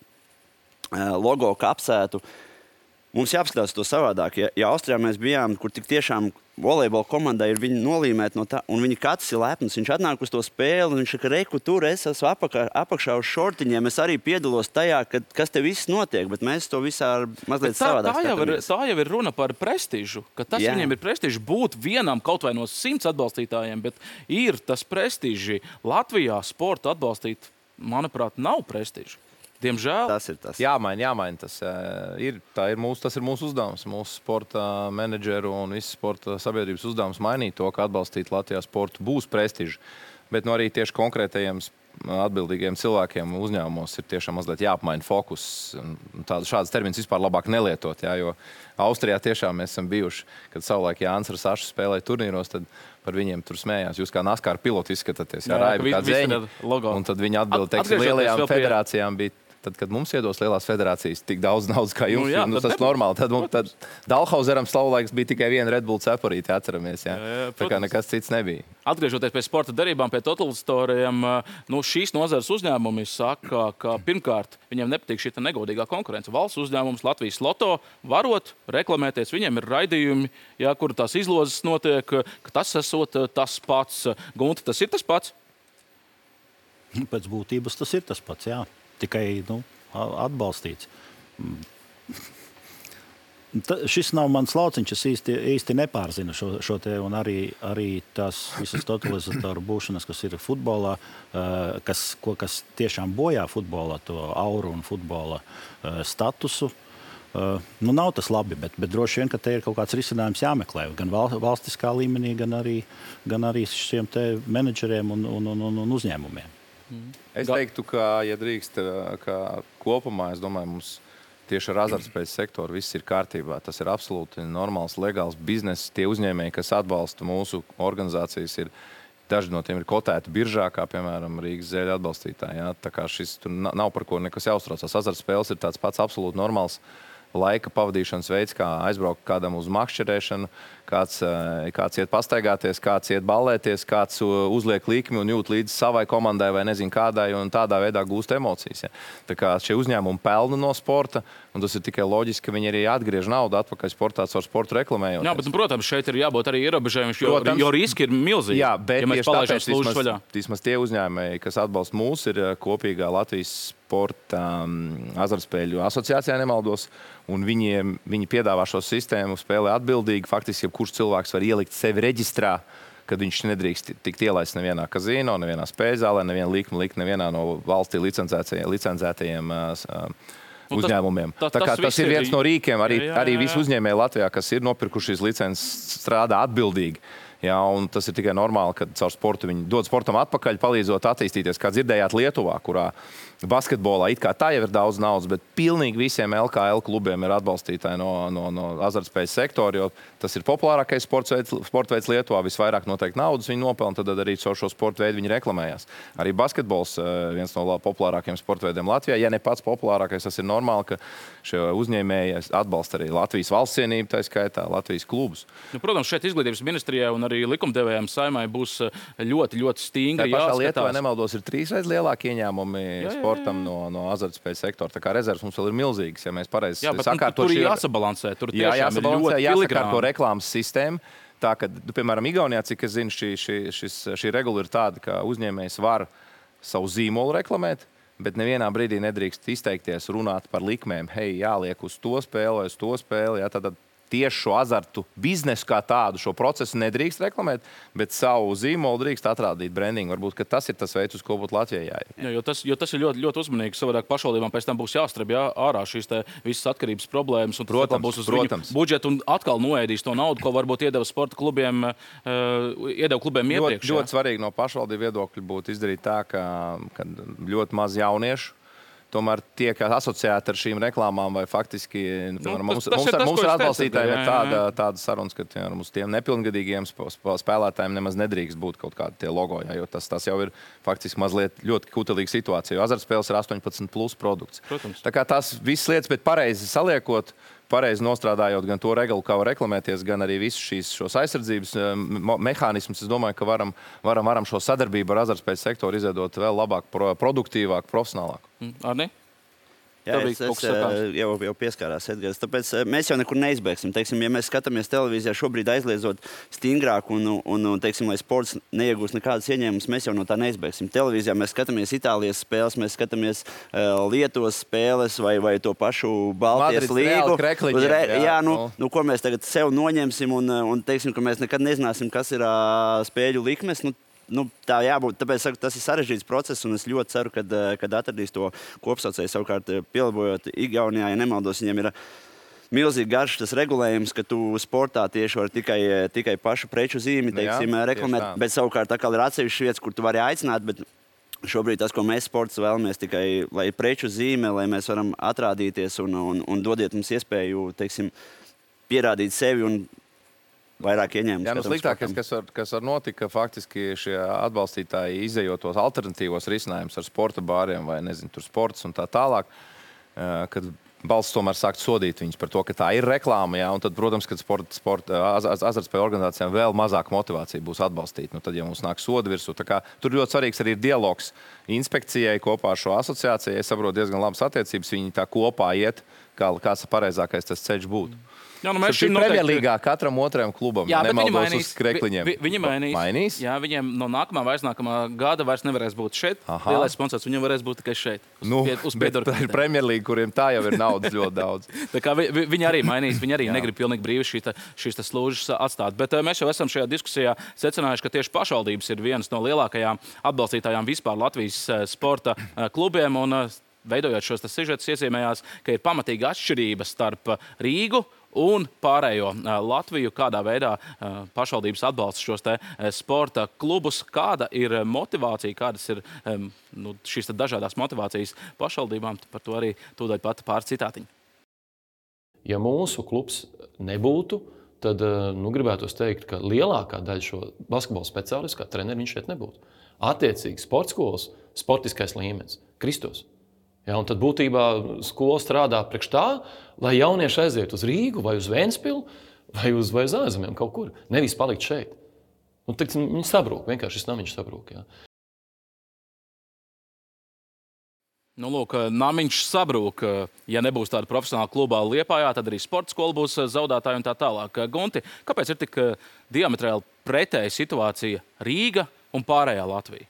logo kapsētu. Mums jāapskatās to savādāk. Ja, ja Austrijā mēs bijām, kur tik tiešām volejbola komandai ir viņi nolīmēti no tā, un viņi katrs ir lepns, viņš atnāk uz to spēli, un viņš saka, reku, tur es esmu apakā, apakšā uz šortiņiem, es arī piedalos tajā, kad, kas te viss notiek, bet mēs to visā mazliet tā, savādāk tā jau, ir, skatāmies. tā jau ir runa par prestižu, ka tas Jā. Viņiem ir prestižs būt vienam kaut vai no simts atbalstītājiem, bet ir tas prestiži. Latvijā sportu atbalstīt, manuprāt, nav prestižu. Diemžēl. Tas ir tas. Jāmaina, jāmaina. Tas, uh, ir, tā ir mūsu, tas ir mūsu uzdevums, mūsu sporta menedžeru un visas sporta sabiedrības uzdevums mainīt to, ka atbalstīt Latvijā sportu būs prestiži. Bet nu, arī tieši konkrētajiem atbildīgiem cilvēkiem uzņēmumos ir tiešām mazliet jāapmaina fokus. Tādu, šādas terminus vispār labāk nelietot, jā, jo Austrijā tiešām mēs esam bijuši, kad savulaik Jānis ar Sašu spēlēja turnīros, tad par viņiem tur smējās. Jūs kā NASCAR piloti izskatāties, jā, jā Raibi kā dzēņi. Un tad viņi atbild, teiksim, lielajām federācijām bija tad, kad mums iedos lielās federācijas tik daudz naudas kā jums, Nu jā, nu, tad tas nebūs. normāli. Tad, mums- tad Dalhauseram savulaiks bija tikai viena Red Bull cepurīte, atceramies. Jā. Jā, jā, Tā kā protams. nekas cits nebija. Atgriežoties pie sporta darībām, pie totalizatoriem, nu, šīs nozares uzņēmumi saka, ka pirmkārt viņiem nepatīk šī negodīgā konkurence. Valsts uzņēmums Latvijas Loto varot reklamēties, viņiem ir raidījumi, jā, kur tās izlozes notiek, ka tas esot tas pats. Gunta, tas ir tas pats? Pēc būtības tas ir tas pats, jā. Tikai nu, a- atbalstīts. Ta, šis nav mans lauciņš, es īsti, īsti nepārzinu šo, šo te, un arī, arī tās visas totalizatoru būšanas, kas ir futbolā, uh, kas, ko, kas tiešām bojā futbolā, to auru un futbola uh, statusu. Uh, nu, nav tas labi, bet, bet droši vien, ka te ir kaut kāds risinājums jāmeklē. Gan val, valstiskā līmenī, gan arī, gan arī šiem te menedžeriem un, un, un, un uzņēmumiem. Es teiktu, ka, ja drīkst, ka kopumā, es domāju, mums tieši ar azartspēles sektoru viss ir kārtībā. Tas ir absolūti normāls, legāls bizness. Tie uzņēmēji, kas atbalsta mūsu organizācijas, ir, daži no tiem ir kotēti biržā, kā piemēram Rīgas Zēļa atbalstītāji. Jā. Tā kā šis tur nav par ko nekas jāuztraucās. Azartspēles ir tāds pats absolūti normāls laika pavadīšanas veids, kā aizbraukt kādam uz makšķerēšanu, kāds, kāds iet pastaigāties, kāds iet ballēties, kāds uzliek likmi un jūt līdzi savai komandai vai nezinu kādai un tādā veidā gūst emocijas. Ja. Tā kā šie uzņēmumi pelna no sporta, un tas ir tikai loģiski, ka viņi arī atgriež naudu atpakaļ sportā caur sportu reklamējot. Jā, bet, nu, protams, šeit ir jābūt arī ierobežojumiem, jo, Protams. jo riski ir milzīgi. Jā, bet ja mēs tieši palaidām tāpēc slūžus vismaz, vaļā. vismaz tie uzņēmēji, kas atbalsta mūs, ir kopīgā Latvijas sporta um, azartspēļu asociācijā, nemaldos, un viņiem, viņi piedāvā šo sistēmu, spēlē atbildīgi. Faktiski, ja kurš cilvēks var ielikt sevi reģistrā, kad viņš nedrīkst tikt ielaists nevienā kazino, nevienā spēļzālē, neviena likme likt nevienā no valstī licencētajiem, licencētajiem uh, uzņēmumiem. tas- Tā kā tas tas viss ir ir- viens no rīkiem. Arī, Jā, jā, arī jā, visi jā. uzņēmēji Latvijā, kas ir nopirkuši šīs licences, strādā atbildīgi. Jā, un tas ir tikai normāli, ka caur sportu viņi dod sportam atpakaļ, palīdzot attīstīties. Kā dzirdējāt Lietuvā, kurā basketbolā it kā tā jau ir daudz naudas, bet pilnīgi visiem L K L klubiem ir atbalstītāji no, no, no azartspēles sektora, jo tas ir populārākais sports veids, sporta veids Lietuvā. Visvairāk noteikti naudas viņi nopelna, tad arī caur šo sporta veidu viņi reklamējās. Arī basketbols viens no populārākajiem sporta veidiem Latvijā. Ja ne pats populārākais, tas ir normāli, ka šie uzņēmēji atbalsta arī Latvijas valsts cienību, tā skaitā Latvijas klubus. Nu, protams, šeit izglītības ministrijai un arī likumdevējiem Saimai būs ļoti, ļoti Tā stingri pašā Lietuvā, jāskatās. nemaldos, ir trīsreiz lielāki ieņēmumi jā, jā. sportam no, no azartspēļu sektora. Tā kā rezerves mums vēl ir milzīgas, ja mēs pareizi Jā, bet nu, sakārtot tur ir šie- jāsabalansē. Tur Jā, tiešām ir jāsabalansē, ļoti jāsakārto filigrāni. reklāmas sistēma. Tā, ka, nu, piemēram, Igaunijā, cik es zinu, šī, šī, šis, šī regula ir tāda, ka uzņēmējs var savu zīmolu reklamēt, bet nevienā brīdī nedrīkst izteikties, runāt par likmēm. Hei, jāliek uz to spēli vai uz to spēli. Jā, tad tieši šo azartu biznesu kā tādu, šo procesu nedrīkst reklamēt, bet savu zīmolu drīkst atrādīt brandingu. Varbūt ka tas ir tas veids, uz ko būtu Latvijai jāiet. Jā, jo, tas, jo tas ir ļoti, ļoti uzmanīgi. Savādāk pašvaldībām pēc tam būs jāstrādā jā, ārā šīs te visas atkarības problēmas. Un tas Protams, atkal būs uz protams. viņu budžetu un atkal noēdīs to naudu, ko varbūt iedeva sporta klubiem, uh, iedeva klubiem Ļoti, iepriekš. jā. ļoti svarīgi no pašvaldību viedokļa būtu izdarīt tā, ka, ka ļoti maz jauniešu tomēr tiek asociēti ar šīm reklāmām, vai faktiski nu, piemēram, mums, tas- tas mums, ir ar, tas, mums ko ar es teicu, atbalstītājiem jā, ir jā, tāda, jā. tāda sarunas, ka jā, mums tiem nepilngadīgiem sp- sp- spēlētājiem nemaz nedrīkst būt kaut kādi tie logo, jā, jo tas, tas jau ir faktiski mazliet ļoti kutelīga situācija, jo azartspēles ir astoņpadsmit plus produkts. Protams. Tā kā tās visas lietas, bet pareizi saliekot, pareizi nostrādājot gan to regulu, kā var reklamēties, gan arī visus šīs šos aizsardzības eh, mo- mehānismus, es domāju, ka varam, varam, varam šo sadarbību ar azartspēles sektoru izveidot vēl labāk, pro, produktīvāk, profesionālāk. Mm, Arni? Jā, Tev bija es, kaut es kas sakāms? eh, jau, jau pieskārās Edgars. Tāpēc eh, mēs jau nekur neizbēgsim. Teiksim, ja mēs skatāmies televīzijā šobrīd aizliedzot stingrāk un, un, un teiksim, lai sports neiegūst nekādas ieņēmumus, mēs jau no tā neizbēgsim. Televīzijā mēs skatāmies Itālijas spēles, mēs skatāmies uh, Lietuvas spēles vai, vai to pašu Baltijas Madrids līgu. Real krekliņiem, Uzre- jā, jā, nu, nu. nu, ko mēs tagad sev noņemsim un, un teiksim, ka mēs nekad nezināsim, kas ir uh, spēļu likmes. Nu, Nu, tā jābūt, tāpēc saku, tas ir sarežģīts process, un es ļoti ceru, ka kad atradīs to kopsaucēju. Savukārt, pielabojot Igaunijā, ja nemaldos, viņiem ir milzīgi garš tas regulējums, ka tu sportā tieši vari tikai, tikai pašu preču zīmi teiksim, Jā, reklamēt, tieši tā. bet savukārt atkal ir atsevišķas vietas, kur tu vari aicināt. Bet šobrīd tas, ko mēs sports vēlamies, tikai lai ir preču zīme, lai mēs varam atrādīties un, un, un dodiet mums iespēju teiksim, pierādīt sevi un vairāk ieņēmumus. Jā, nu sliktākais, kas var, kas var notika, faktiski šie atbalstītāji izējot tos alternatīvos risinājumus ar sporta bāriem vai, nezinu, tur sports un tā tālāk, kad balsts tomēr sākt sodīt viņus par to, ka tā ir reklāma, jā, un tad, protams, kad sporta, sporta az, az, azartspēļu organizācijām vēl mazāk motivācija būs atbalstīt. Nu, tad, ja mums nāk soda virsū, tā kā tur ļoti svarīgs arī ir dialogs inspekcijai kopā ar šo asociāciju. Es saprotu diezgan labas attiecības, viņi tā kopā iet, kā, kāds pareizākais tas ceļš būtu. Jā, nu mēs šim noteikti... Premjerlīgā katram otrajam klubam jā, nemaldos mainīs, uz krekliņiem. Vi, viņi mainīs. mainīs. Jā, viņiem no nākamā vairs nākamā gada vairs nevarēs būt šeit. Aha. Lielais sponsors, viņiem varēs būt tikai šeit. Uz, nu, pie, uz bet tā ir Premjerlīga, kuriem tā jau ir naudas ļoti daudz. Tā kā vi, vi, viņi arī mainīs, viņi arī negrib pilnīgi brīvi šī, šīs slūžas atstāt. Bet mēs jau esam šajā diskusijā secinājuši, ka tieši pašvaldības ir vienas no lielākajām atbalstītājām vispār Latvijas sporta klubiem. Un, veidojot šos sižetus, iezīmējās, ka ir pamatīga atšķirība starp Rīgu un pārējo Latviju, kādā veidā pašvaldības atbalsta šos te sporta klubus, kāda ir motivācija, kādas ir nu, šīs dažādās motivācijas pašvaldībām, par to arī tūdaļ pat pāris citātiņi. Ja mūsu klubs nebūtu, tad nu, gribētos teikt, ka lielākā daļa šo basketbola speciālistu, kā treneri, viņš šeit nebūtu. Attiecīgi sporta skolas, sportiskais līmenis, kristos. Ja, un tad būtībā skola strādā priekš tā, lai jaunieši aiziet uz Rīgu vai uz Ventspilu vai uz, vai uz ārzemēm kaut kur. Nevis palikt šeit. Un, tad, viņi sabrūk, vienkārši šis namiņš sabrūk. Ja. Nu, lūk, namiņš sabrūk. Ja nebūs tāda profesionāla klubā Liepājā, tad arī sporta skola būs zaudētāji un tā tālāk. Gunti, kāpēc ir tik diametrāli pretēja situācija Rīga un pārējā Latvija?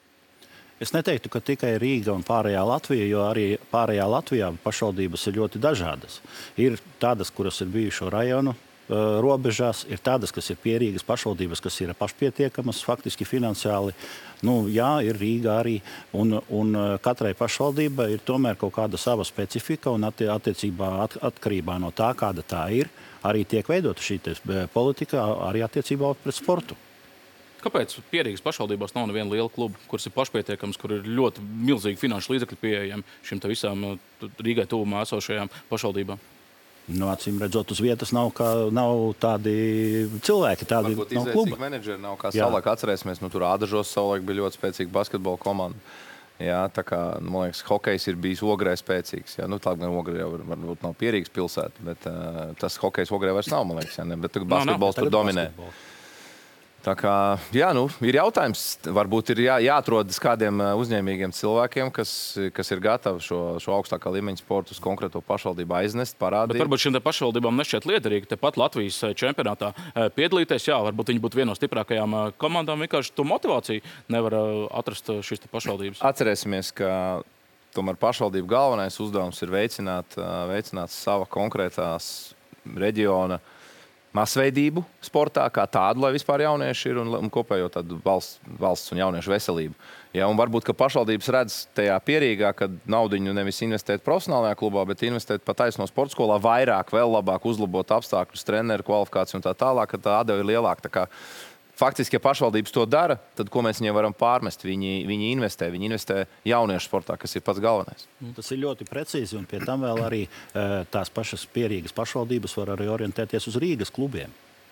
Es neteiktu, ka tikai Rīga un pārējā Latvija, jo arī pārējā Latvijā pašvaldības ir ļoti dažādas. Ir tādas, kuras ir bijušo rajonu uh, robežās, ir tādas, kas ir pierīgas pašvaldības, kas ir pašpietiekamas, faktiski finansiāli. Nu, jā, ir Rīga arī, un, un katrai pašvaldībai ir tomēr kaut kāda sava specifika, un attie, attiecībā at, atkarībā no tā, kāda tā ir, arī tiek veidota šī politika arī attiecībā pret sportu. Kāpēc pierīgas pašvaldībās nav neviena liela kluba, kuras ir pašpietiekams, kur ir ļoti milzīgi finanšu līdzekļi pieejami šim te visām Rīgai tuvumā esošajām pašvaldībām? Nu, acīm redzot, uz vietas nav, kā, nav tādi cilvēki, tādi Varbūt nav kluba. Menedžeri nav, kā savulaik atcerēsimies, nu, tur Ādažos savulaik bija ļoti spēcīga basketbola komanda. Jā, tā kā, man liekas, hokejs ir bijis Ogrē spēcīgs. Jā, nu, tā gan Ogrē jau varbūt nav Pierīgas pilsēta, bet uh, tas hokejs Ogrē vairs nav, man liekas, jā, ne, bet basketbols tur dominē. Basketbol. Tā kā, jā, nu, ir jautājums, varbūt ir jā, jāatrodas kādiem uzņēmīgiem cilvēkiem, kas, kas ir gatavi šo, šo augstākā līmeņa sportu uz konkrēto pašvaldību aiznest, parādīt. Bet varbūt šiem te pašvaldībām nešķiet liederīgi tepat Latvijas čempionātā piedalīties. Jā, varbūt viņi būtu viena no stiprākajām komandām, vienkārši to motivāciju nevar atrast šīs te pašvaldības. Atcerēsimies, ka tomēr pašvaldību galvenais uzdevums ir veicināt, veicināt sava konkrētās reģiona masveidību sportā, kā tādu, lai vispār jaunieši ir un, un kopējo tādu valsts, valsts un jauniešu veselību. Ja, un varbūt, ka pašvaldības redz tajā Pierīgā, kad naudiņu nevis investēt profesionālajā klubā, bet investēt pa taisno sporta skolā vairāk, vēl labāk uzlabot apstākļus, treneru kvalifikāciju un tā tālāk, ka tā atdeva ir lielāka. Tā kā faktiski, ja pašvaldības to dara, tad ko mēs viņiem varam pārmest? Viņi, viņi investē, viņi investē jauniešu sportā, kas ir pats galvenais. Tas ir ļoti precīzi, un pie tam vēl arī tās pašas Pierīgas pašvaldības var arī orientēties uz Rīgas klubiem.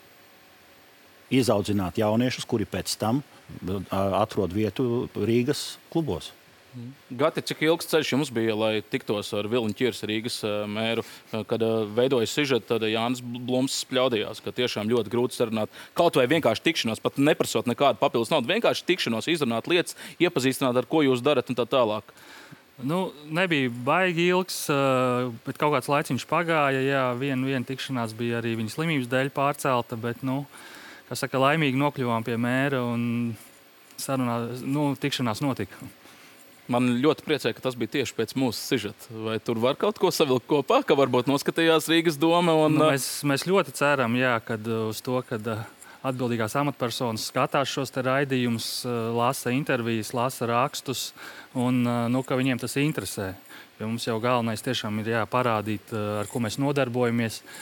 Izaudzināt jauniešus, kuri pēc tam atrod vietu Rīgas klubos. Gati, cik ilgs ceļš jums bija, lai tiktos ar Vilniņu Ķirs, Rīgas mēru, kad veidojas sižeti, tad Jānis Blums spļaudījās, ka tiešām ļoti grūti sarunāt kaut vai vienkārši tikšanos, pat neprasot nekādu papildus naudu, vienkārši tikšanos, izrunāt lietas, iepazīstināt, ar ko jūs darat un tā tālāk. Nu, nebija baigi ilgs, bet kaut kāds laiciņš pagāja. Jā, viena, viena tikšanās bija arī viņa slimības dēļ pārcelta, bet, nu, kā saka, laimīgi nokļuvām pie mēra un sarunā, nu, tikšanās notika. Man ļoti priecē, ka tas bija tieši pēc mūsu sižeta. Vai tur var kaut ko savilkt kopā, ka varbūt noskatījās Rīgas doma? Un... Nu, mēs, mēs ļoti ceram, jā, kad, uz to, kad atbildīgās amatpersonas skatās šos te raidījumus, lasa intervijas, lasa rakstus, un nu, ka viņiem tas interesē. Jo mums jau galvenais tiešām ir jā, parādīt, ar ko mēs nodarbojamies.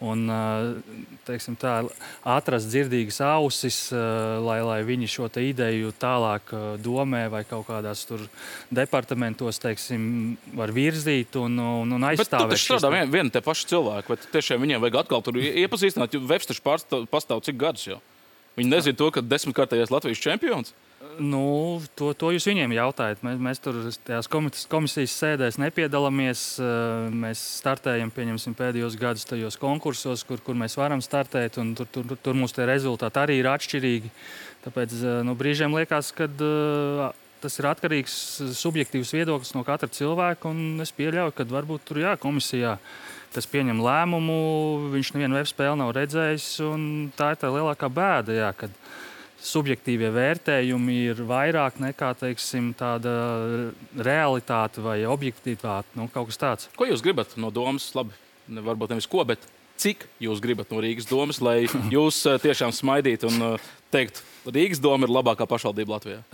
un teiksim, tā, atrast dzirdīgas ausis, lai, lai viņi šo te ideju tālāk domē vai kaut kādās tur departamentos teiksim, var virzīt un, un, un aizstāvēt. Bet tu taču strādā vien, vien te paši cilvēki, vai tiešām viņiem vajag atkal tur iepazīstināt, jo Vefs taču pārstāv, pastāv cik gadus jau? Viņi nezina to, ka desmitkārtējais Latvijas čempions? Nu, to, to jūs viņiem jautājat. Mēs, mēs tur tajās komisijas sēdēs nepiedalāmies. Mēs startējam, pieņemsim, pēdējos gadus tajos konkursos, kur, kur mēs varam startēt, un tur, tur, tur mums tie rezultāti arī ir atšķirīgi. Tāpēc nu, brīžiem liekas, ka tas ir atkarīgs subjektīvs viedoklis no katra cilvēka, un es pieļauju, ka varbūt tur jā, komisijā, kas pieņem lēmumu, viņš nevienu web spēli nav redzējis, un tā ir tā lielākā bēda, jā, kad subjektīvie vērtējumi ir vairāk nekā, teiksim, tāda realitāte vai objektivitāte, nu, kaut kas tāds. Ko jūs gribat no domas? Labi, varbūt nevis ko, bet cik jūs gribat no Rīgas domas, lai jūs tiešām smaidītu un teikt, Rīgas doma ir labākā pašvaldība Latvijā?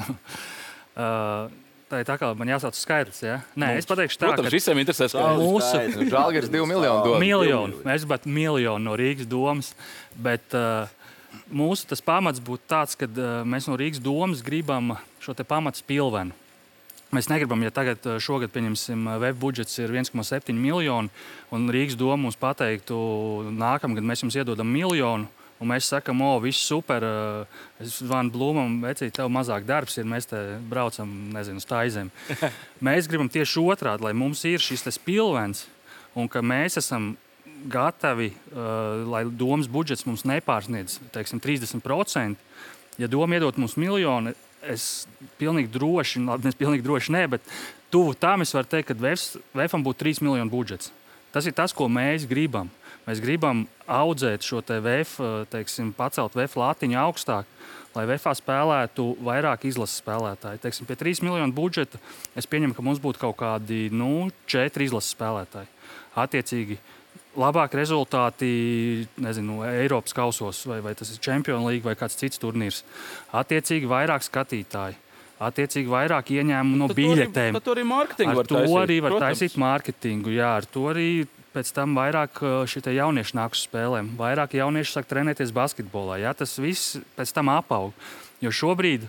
uh, Tā ir tā kā man jāsauc skaidrs, ja? Nē, Mums, es pateikšu tā, protams, ka... visiem interesē skaidrs. Mūsu... Žalgiris divu miljonu dod. Miljonu. Mēs pat miljonu no Rīgas domas, bet uh, mūsu tas pamats būtu tāds, ka uh, mēs no Rīgas domas gribam šo te pamats pilvenu. Mēs negribam, ja tagad šogad, pieņemsim, web budžets ir viens komats septiņi miljoni, un Rīgas doma mums pateiktu, nākamgad mēs jums iedodam miljonu, un mēs sakam, o, viss super, es zvanu Blūmam, vecīt, tev mazāk darbs ir, mēs te braucam, nezinu, uz Taizem. Mēs gribam tieši otrādi, lai mums ir šis tas pilvens, un ka mēs esam gatavi, uh, lai domas budžets mums nepārsniedz, teiksim, trīsdesmit procenti. Ja doma iedot mums miljonu, es pilnīgi droši, labi, es pilnīgi droši ne, bet tuvu tam es varu teikt, ka Vefam būtu trīs miljonu budžets. Tas ir tas, ko mēs gribam. Mēs gribam audzēt šo te Vef, teiksim, pacelt Vef lātiņu augstāk, lai Vefā spēlētu vairāk izlases spēlētāji. Teiksim, pie trīs miljonu budžeta es pieņemu, ka mums būtu kaut kādi, nu, četri izlases spēlētāji. Attiecīgi, labāki rezultāti, nezinu, Eiropas kausos, vai, vai tas ir Champions League vai kāds cits turnīrs. Attiecīgi, vairāk skatītāji. Attiecīgi, vairāk ieņēmumu no biļetēm. Tad to arī mārketingu var taisīt. Ar to arī var protams. taisīt mārketingu, jā, ar to arī pēc tam vairāk šitie jaunieši nāk uz spēlēm. Vairāk jaunieši sāk trenēties basketbolā. Jā, tas viss pēc tam apaug. Jo šobrīd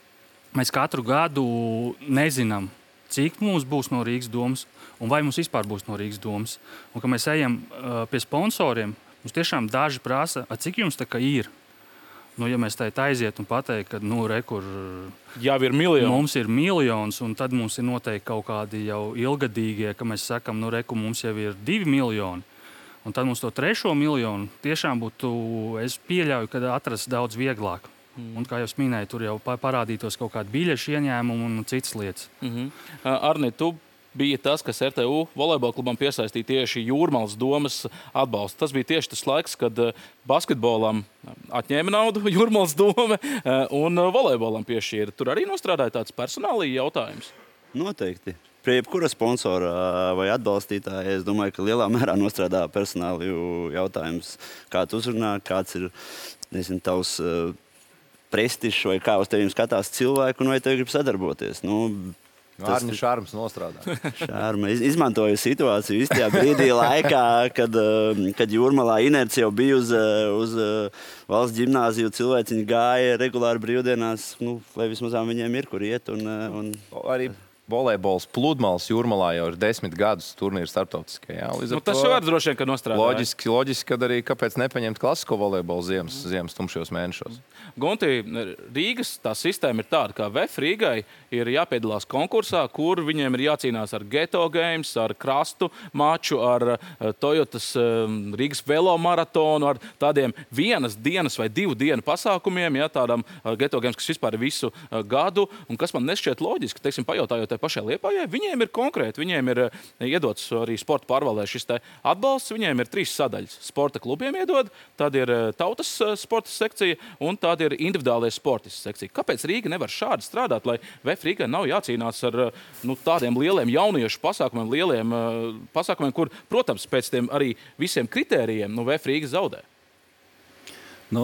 mēs katru gadu nezinām, cik mums būs no Rīgas domas un vai mums vispār būs no Rīgas domas. Un, kad mēs ejam uh, pie sponsoriem, mums tiešām daži prasa, cik jums tā kā ir. Nu, ja mēs tā aiziet un pateikt, ka nu, re, kur, jau ir miljons. Mums ir miljons, un tad mums ir noteikti kaut kādi jau ilgadīgie, ka mēs sakam, nu, re, mums jau ir divi miljoni. Un tad mums to trešo miljonu tiešām būtu, es pieļauju, ka atrast daudz vieglāk. Mm. Un, kā jau minēju, tur jau parādītos kaut kādi biļešu ieņēmumi un citas lietas. Mm-hmm. Arni, tu bija tas, kas R T U volejbola klubam piesaistīja tieši Jūrmalas domas atbalstu. Tas bija tieši tas laiks, kad basketbolam atņēma naudu Jūrmalas doma un volejbolam piešķīra. Tur arī nostrādāja tāds personālī jautājums? Noteikti. Pie jebkura sponsora vai atbalstītāja, es domāju, ka lielā mērā nostrādā personāliju jautājums. Kā tu uzrunā, kāds ir, nezinu, tavs uh, prestižs vai kā uz tevīm skatās cilvēku un vai tev grib sadarboties. Nu, Arņa šārms nostrādā. Šārma. Izmantoju situāciju īstajā brīdī laikā, kad, kad Jūrmalā inerts jau bija uz, uz valsts ģimnāziju, cilvēciņi gāja regulāri brīvdienās, nu, lai vismaz viņiem ir, kur iet. Un, un... Arī volejbols pludmales Jūrmalā jau ir desmit gadus turnīru starptautiskajā. Nu, tas jau var droši vien, ka nostrādā. Loģiski, loģiski, kad arī kāpēc nepaņemt klasisko volejbolu ziemas, ziemas tumšajos mēnešos. Gunti, Rīgas tā sistēma ir tāda, ka Vef Rīgai ir jāpiedalās konkursā, kur viņiem ir jācīnās ar Geto Games, ar krastu maču, ar Toyotas Rīgas velomaratonu, ar tādiem vienas dienas vai divu dienu pasākumiem, ja, tādam Geto Games, kas vispār ir visu gadu, un kas man nešķiet loģiski, teiksim, pajautājot tai pašai Liepājai, viņiem ir konkrēti, viņiem ir iedots arī sporta pārvaldē šis te atbalsts, viņiem ir trīs sadaļas. Sporta klubiem iedod, tad ir tautas sporta sekcija un tad ir individuālajā sportists sekcija. Kāpēc Rīga nevar šādi strādāt, lai Vef Rīgai nav jācīnās ar nu, tādiem lieliem jauniešu pasākumiem, lieliem uh, pasākumiem, kur, protams, pēc tiem arī visiem kritērijiem nu, Vef Rīga zaudē? Nu,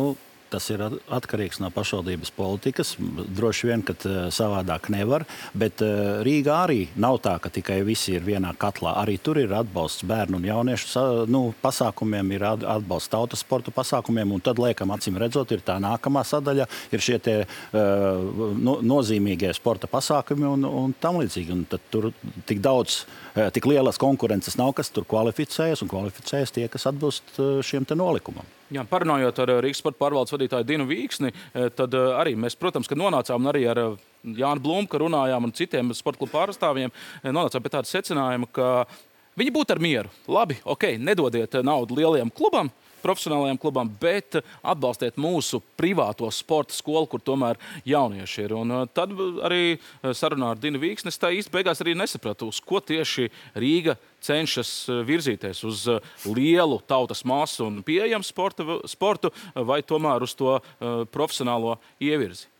Tas ir atkarīgs no pašvaldības politikas. Droši vien, ka savādāk nevar, bet Rīgā arī nav tā, ka tikai visi ir vienā katlā. Arī tur ir atbalsts bērnu un jauniešu nu, pasākumiem, ir atbalsts tautas sporta pasākumiem, un tad, liekam, acīm redzot, ir tā nākamā sadaļa, ir šie tie uh, no, nozīmīgie sporta pasākumi un, un tam līdzīgi. Un tad tur tik daudz, tik lielas konkurences nav, kas tur kvalificējas, un kvalificējas tie, kas atbilst šiem te nolikumam. Jā, parunājot ar Rīgas sporta pārvaldes vadītāju Dinu Vīksni, tad arī mēs, protams, ka nonācām arī ar Jānu Blumku runājām un citiem sporta klubu pārstāvjiem, nonācām pie tāda secinājuma, ka viņi būtu ar mieru. Labi, ok, nedodiet naudu lielajam klubam, profesionālajiem klubam, bet atbalstiet mūsu privāto sporta skolu, kur tomēr jaunieši ir. Un tad arī sarunā ar Dinu Vīksni, es tā īsti beigās arī nesapratu, uz ko tieši Rīga cenšas virzīties, uz lielu tautas masu un pieejamu sportu, sportu vai tomēr uz to profesionālo ievirzi.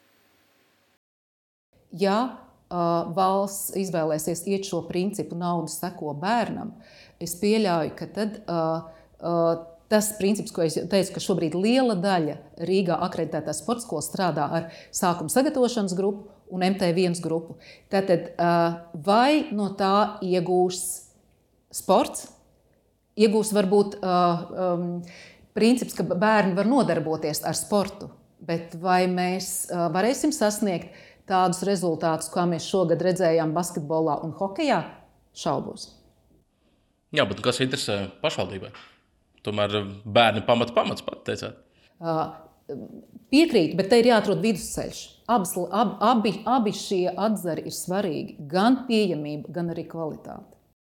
Ja uh, valsts izvēlēsies iet šo principu naudu seko bērnam, es pieļauju, ka tad uh, uh, tas princips, ko es teicu, ka šobrīd liela daļa Rīgā akreditētā sporta skola strādā ar sākuma sagatavošanas grupu un M T viens grupu. Tātad vai no tā iegūs sports, iegūs varbūt um, princips, ka bērni var nodarboties ar sportu, bet vai mēs uh, varēsim sasniegt tādus rezultātus, kā mēs šogad redzējām basketbolā un hokejā? Šaubos. Jā, bet kas interesē pašvaldībai? Tomēr bērni pamata pamats, pat teicāt. Uh, piekrīt, bet te ir jāatrod vidusceļš. Abas, ab, abi, abi šie atzari ir svarīgi. Gan pieejamība, gan arī kvalitāte.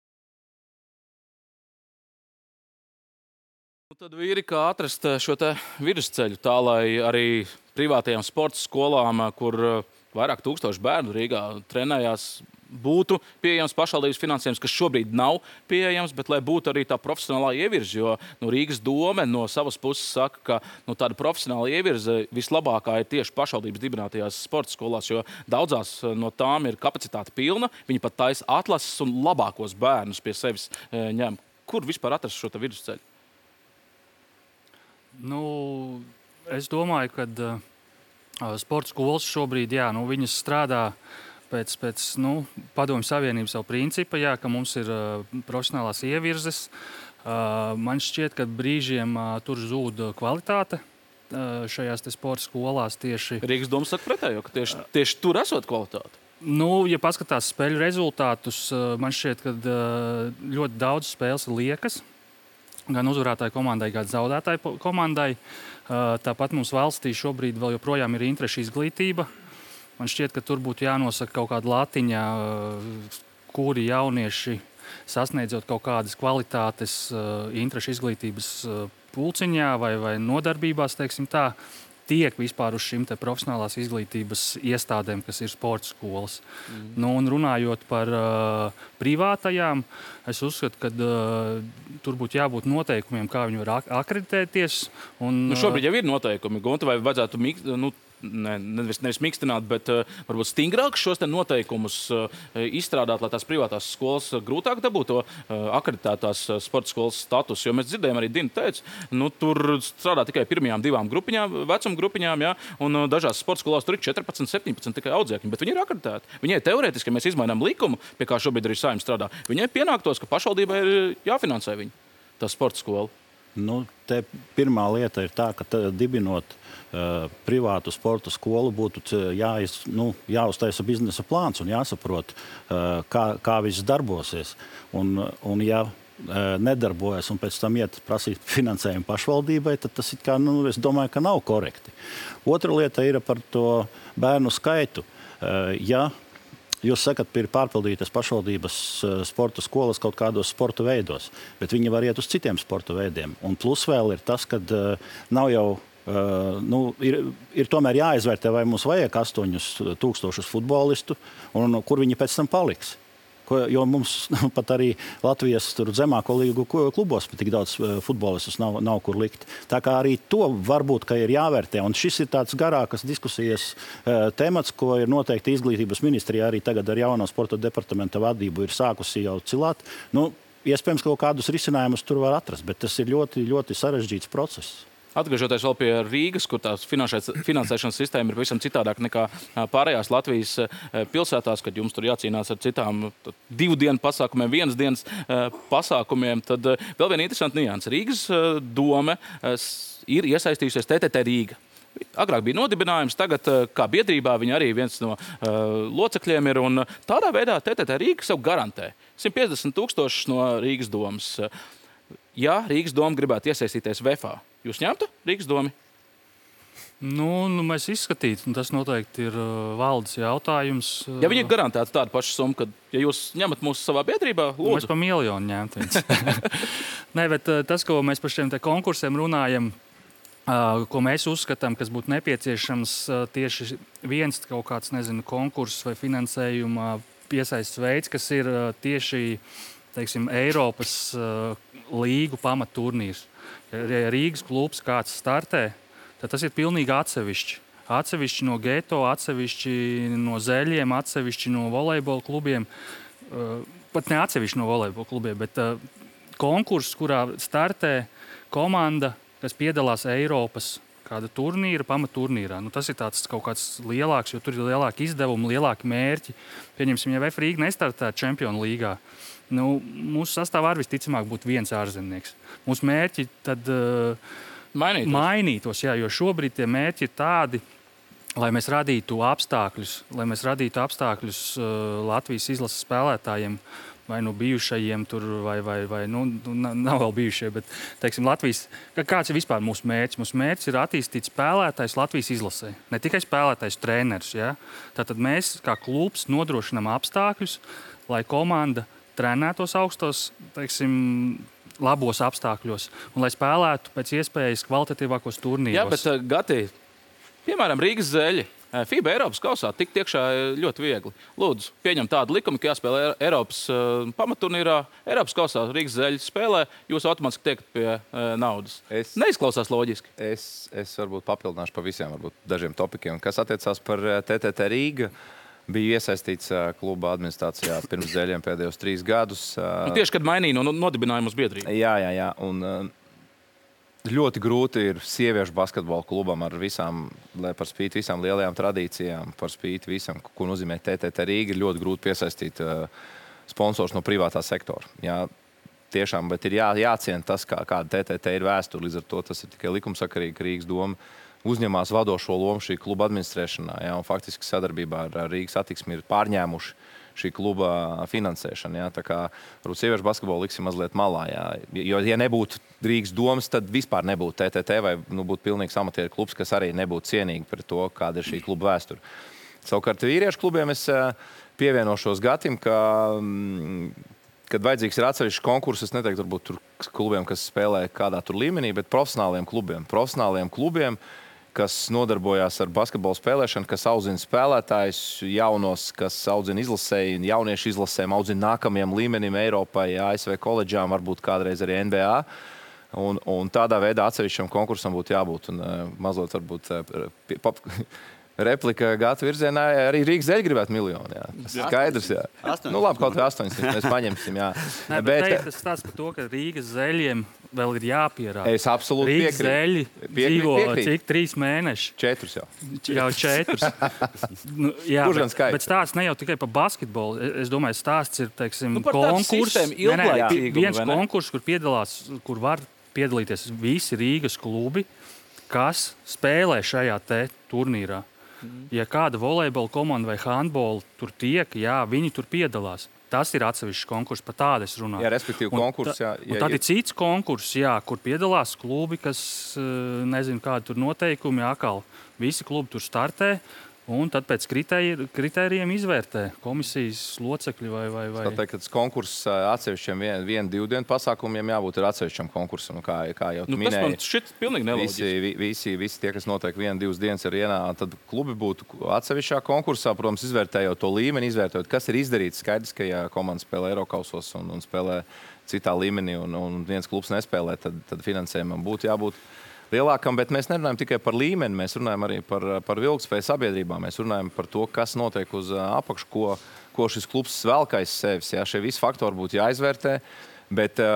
Tad vīri, kā atrast šo te vidusceļu tā, lai arī privātajām sporta skolām, kur vairāk tūkstoši bērnu Rīgā trenējās, būtu pieejams pašvaldības finansējums, kas šobrīd nav pieejams, bet lai būtu arī tā profesionālā ievirze, jo nu, Rīgas dome no savas puses saka, ka nu, tāda profesionāla ievirze vislabākā ir tieši pašvaldības dibinātajās sporta skolās, jo daudzās no tām ir kapacitāte pilna, viņi pat taisa atlases un labākos bērnus pie sevis e, ņem. Kur vispār atrast šo te vidusceļu? Nu, es domāju, ka uh, sporta skolas šobrīd, jā, nu, viņas strādā pēc, pēc nu, Padomju Savienības savu principa, jā, ka mums ir uh, profesionālās ievirzes. Uh, man šķiet, ka brīžiem uh, tur zūd kvalitāte uh, šajās te sporta skolās tieši. Rīgas doma saka pretējo, ka tieši, tieši tur esot kvalitāte. Nu, ja paskatās spēļu rezultātus, uh, man šķiet, ka uh, ļoti daudz spēles ir liekas. Gan uzvarētāju komandai, gan zaudētāju komandai. Uh, tāpat mums valstī šobrīd vēl joprojām ir interešu izglītība. Man šķiet, ka tur būtu jānosaka kaut kāda latiņa, kuri jaunieši sasniedzot kaut kādas kvalitātes interešu izglītības pulciņā vai, vai nodarbībās, teiksim tā, tiek vispār uz šīm te profesionālās izglītības iestādēm, kas ir sporta skolas. Mm. Nu, un runājot par uh, privātajām, es uzskatu, ka uh, tur būtu jābūt noteikumiem, kā viņi var ak- akreditēties. Un, nu, šobrīd jau ir noteikumi, Gunta, vai vajadzētu mikt, nu, ne, nevis, nevis mikstināt, bet uh, varbūt stingrāk šos te noteikumus uh, izstrādāt, lai tās privātās skolas grūtāk dabūtu to uh, akreditētās uh, sporta skolas status. Jo mēs dzirdējām, arī Dina teica, nu, tur strādā tikai pirmajām divām grupiņām, vecuma grupiņām, ja, un uh, dažās sporta skolās tur ir četrpadsmit, septiņpadsmit tikai audzēkņi, bet viņi ir akreditēti. Viņai teorētiski, ja mēs izmainām likumu, pie kā šobrīd arī Saeima strādā, viņai pienāktos, ka pašvaldībai ir jāfinansē viņa, tā sporta skola. Nu, te pirmā lieta ir tā, ka tā, dibinot uh, privātu sporta skolu būtu jāiz, nu, jāuztaisa biznesa plāns un jāsaprot, uh, kā, kā viss darbosies. Un, un ja uh, nedarbojas un pēc tam iet prasīt finansējumu pašvaldībai, tad tas it kā, nu, es domāju, ka nav korekti. Otra lieta ir par to bērnu skaitu. Uh, ja Jūs sakat, ka ir pārpildītas pašvaldības sporta skolas kaut kādos sporta veidos, bet viņi var iet uz citiem sporta veidiem. Un plus vēl ir tas, ka nav jau, nu, ir, ir tomēr jāizvērtē, vai mums vajag astoņus tūkstošus futbolistu un kur viņi pēc tam paliks. Jo mums pat arī Latvijas tur zemāko līgu klubos tik daudz futbolistus nav, nav kur likt. Tā kā arī to varbūt, ka ir jāvērtē. Un šis ir tāds garākas diskusijas uh, temats, ko ir noteikti izglītības ministrija arī tagad ar jauno sporta departamenta vadību ir sākusi jau cilāt. Nu, iespējams, kaut kādus risinājumus tur var atrast, bet tas ir ļoti, ļoti sarežģīts process. Atgriežoties vēl pie Rīgas, kur tās finansēšanas sistēma ir visam citādāk nekā pārējās Latvijas pilsētās, kad jums tur jācīnās ar citām divu dienu pasākumiem, vienas dienas pasākumiem, tad vēl viena interesanta nianse. Rīgas dome ir iesaistījusies T T T Rīga. Agrāk bija nodibinājums, tagad kā biedrībā viņi arī viens no uh, locekļiem ir, un tādā veidā T T T Rīga sev garantē simt piecdesmit tūkstošus no Rīgas domas. Ja Rīgas doma gribētu iesaistīties V E F A, jūs ņemtu Rīgas domu? Nu, nu, mēs izskatītu, tas noteikti ir uh, valdes jautājums. Ja viņi garantētu tādu pašu summu, kad, ja jūs ņemat mūsu savā biedrībā, lūdzu. Mēs pa miljonu ņemtu viņus. Nē, bet uh, tas, ko mēs par šiem te konkursiem runājam, uh, ko mēs uzskatām, kas būtu nepieciešams uh, tieši viens kaut kāds, nezinu, konkurss vai finansējuma piesaists veids, kas ir uh, tieši, teiksim, Eiropas uh, līgu pamatturnīrs. Ja Rīgas klubs kāds startē, tad tas ir pilnīgi atsevišķi. Atsevišķi no geto, atsevišķi no zeļiem, atsevišķi no volejbola klubiem. Uh, pat ne atsevišķi no volejbola klubiem, bet uh, konkurss, kurā startē komanda, kas piedalās Eiropas kāda turnīra, pamatturnīrā. Nu, tas ir tāds kaut kāds lielāks, jo tur ir lielāki izdevumi, lielāki mērķi. Pieņemsim, ja V E F Rīga nestartē Čempionu līgā, nu, mūsu sastāvā arī visticamāk būtu viens ārzemnieks. Mūsu mērķi tad uh, mainītos. mainītos, jā, jo šobrīd tie mērķi ir tādi, lai mēs radītu apstākļus, lai mēs radītu apstākļus uh, Latvijas izlases spēlētājiem, vai nu bijušajiem tur, vai, vai, vai nu, nav vēl bijušie, bet, teiksim, Latvijas, kāds ir vispār mūsu mērķis? Mūsu mērķis ir attīstīt spēlētājs Latvijas izlasē. Ne tikai spēlētājs, trenerus, jā. Tātad mēs, kā klubs, nodrošinām apstākļus, lai komanda trenētos augstos, teiksim, labos apstākļos, un lai spēlētu pēc iespējas kvalitatīvākos turnīros. Jā, bet, Gati, piemēram, Rīgas zeļi, FIBA Eiropas kausā tikt iekšā ļoti viegli. Lūdzu, pieņem tādu likumu, ka jāspēlē Eiropas uh, pamatturnīrā, Eiropas kausā Rīgas zeļi spēlē, jūs automātiski tiekat pie uh, naudas. Es, Neizklausās loģiski. Es, es varbūt papildināšu pa visiem varbūt dažiem topikiem. Kas attiecās par T T T Rīga, biju iesaistīts kluba administrācijā pirms zeļiem pēdējos trīs gadus. Nu, tieši, kad mainīja no nodibinājumu uz biedrību. Jā, jā, jā. Un ļoti grūti ir sieviešu basketbola klubam ar visām, par spīti visām lielajām tradīcijām, par spīti visam, ko nozīmē T T T Rīga, ir ļoti grūti piesaistīt sponsors no privātā sektora. Jā, tiešām, bet ir jā, jāciena tas, kā, kāda T T T ir vēsture. Līdz ar to tas ir tikai likumsakarīgi, ka Rīgas doma uzņemās vadošo lomu šī kluba administrēšanā, jā, un faktiski sadarbībā ar Rīgas Attieksmi ir pārņēmuši šī kluba finansēšanu. Jā. Tā kā varbūt sieviešu basketbolu liksim mazliet malā. Jā. Jo, ja nebūtu Rīgas domas, tad vispār nebūtu T T T vai nu, būtu pilnīgs amatieru klubs, kas arī nebūtu cienīgi par to, kāda ir šī kluba vēsture. Savukārt vīriešu klubiem es pievienošos Gatim, ka, kad vajadzīgs ir atsevišķs konkurss, es neteiktu varbūt tur klubiem, kas spēlē kādā tur līmenī, bet profesionāliem klubiem. Profesionāliem klubiem, kas nodarbojās ar basketbolu spēlēšanu, kas audzina spēlētājus jaunos, kas audzina izlasēju, jauniešu izlasēm, audzina nākamajam līmenim Eiropai, A S V koledžām, varbūt kādreiz arī N B A. Un, un tādā veidā atsevišķam konkursam būtu jābūt. Un mazliet varbūt pap, replika Gata virzienā, arī Rīgas zeļi gribētu miljonu. Jā. Tas ir skaidrs, jā. Nu labi, kaut vai astoņsimt mēs paņemsim, jā. Nē, bet bet tas stāsts par to, ka Rīgas zeļiem vēl ir jāpierāda. Es absolūti Rīgas zeļi dzīvo cik trīs mēneši? Četrus jau. Jau četrus. Nu, jā, bet, bet stāsts ne jau tikai par basketbolu. Es domāju, stāsts ir, teiksim, nu, konkurss. Ne, ne, viens konkurss, kur piedalās, kur var piedalīties visi Rīgas klubi, kas spēlē šajā te turnīrā. Ja kāda volejbola komanda vai handbola tur tiek, jā, viņi tur piedalās. Tas ir atsevišķs konkurss, par tādu es runāju. Jā, respektīvi konkurss, jā. Un tad ir cits konkurss, jā, kur piedalās klubi, kas nezinu, kādi tur noteikumi, atkal visi klubi tur startē. Un tad pēc kritērijiem izvērtē komisijas locekļi vai... vai, vai... Es teiktu, ka tas konkurss atsevišķiem vienu, vien, divu dienu pasākumiem jābūt ir atsevišķam konkursam. Kā, kā jau tu nu, minēji, tas man šķiet pilnīgi neloģiski. Visi, visi, visi tie, kas notiek vienu, divas dienas ir ienā, tad klubi būtu atsevišķā konkursā, protams, izvērtējot to līmeni, izvērtējot, kas ir izdarīts. Skaidrs, ka ja komanda spēlē Eirokausos un, un spēlē citā līmenī un, un viens klubs nespēlē, tad, tad finansējumam būtu jābūt lielākam, bet mēs nerunājam tikai par līmeni, mēs runājam arī par, par vilktspēju sabiedrībā. Mēs runājam par to, kas notiek uz apakšu, ko, ko šis klubs velk aiz sevis. Jā, šie visi faktori būtu jāizvērtē, bet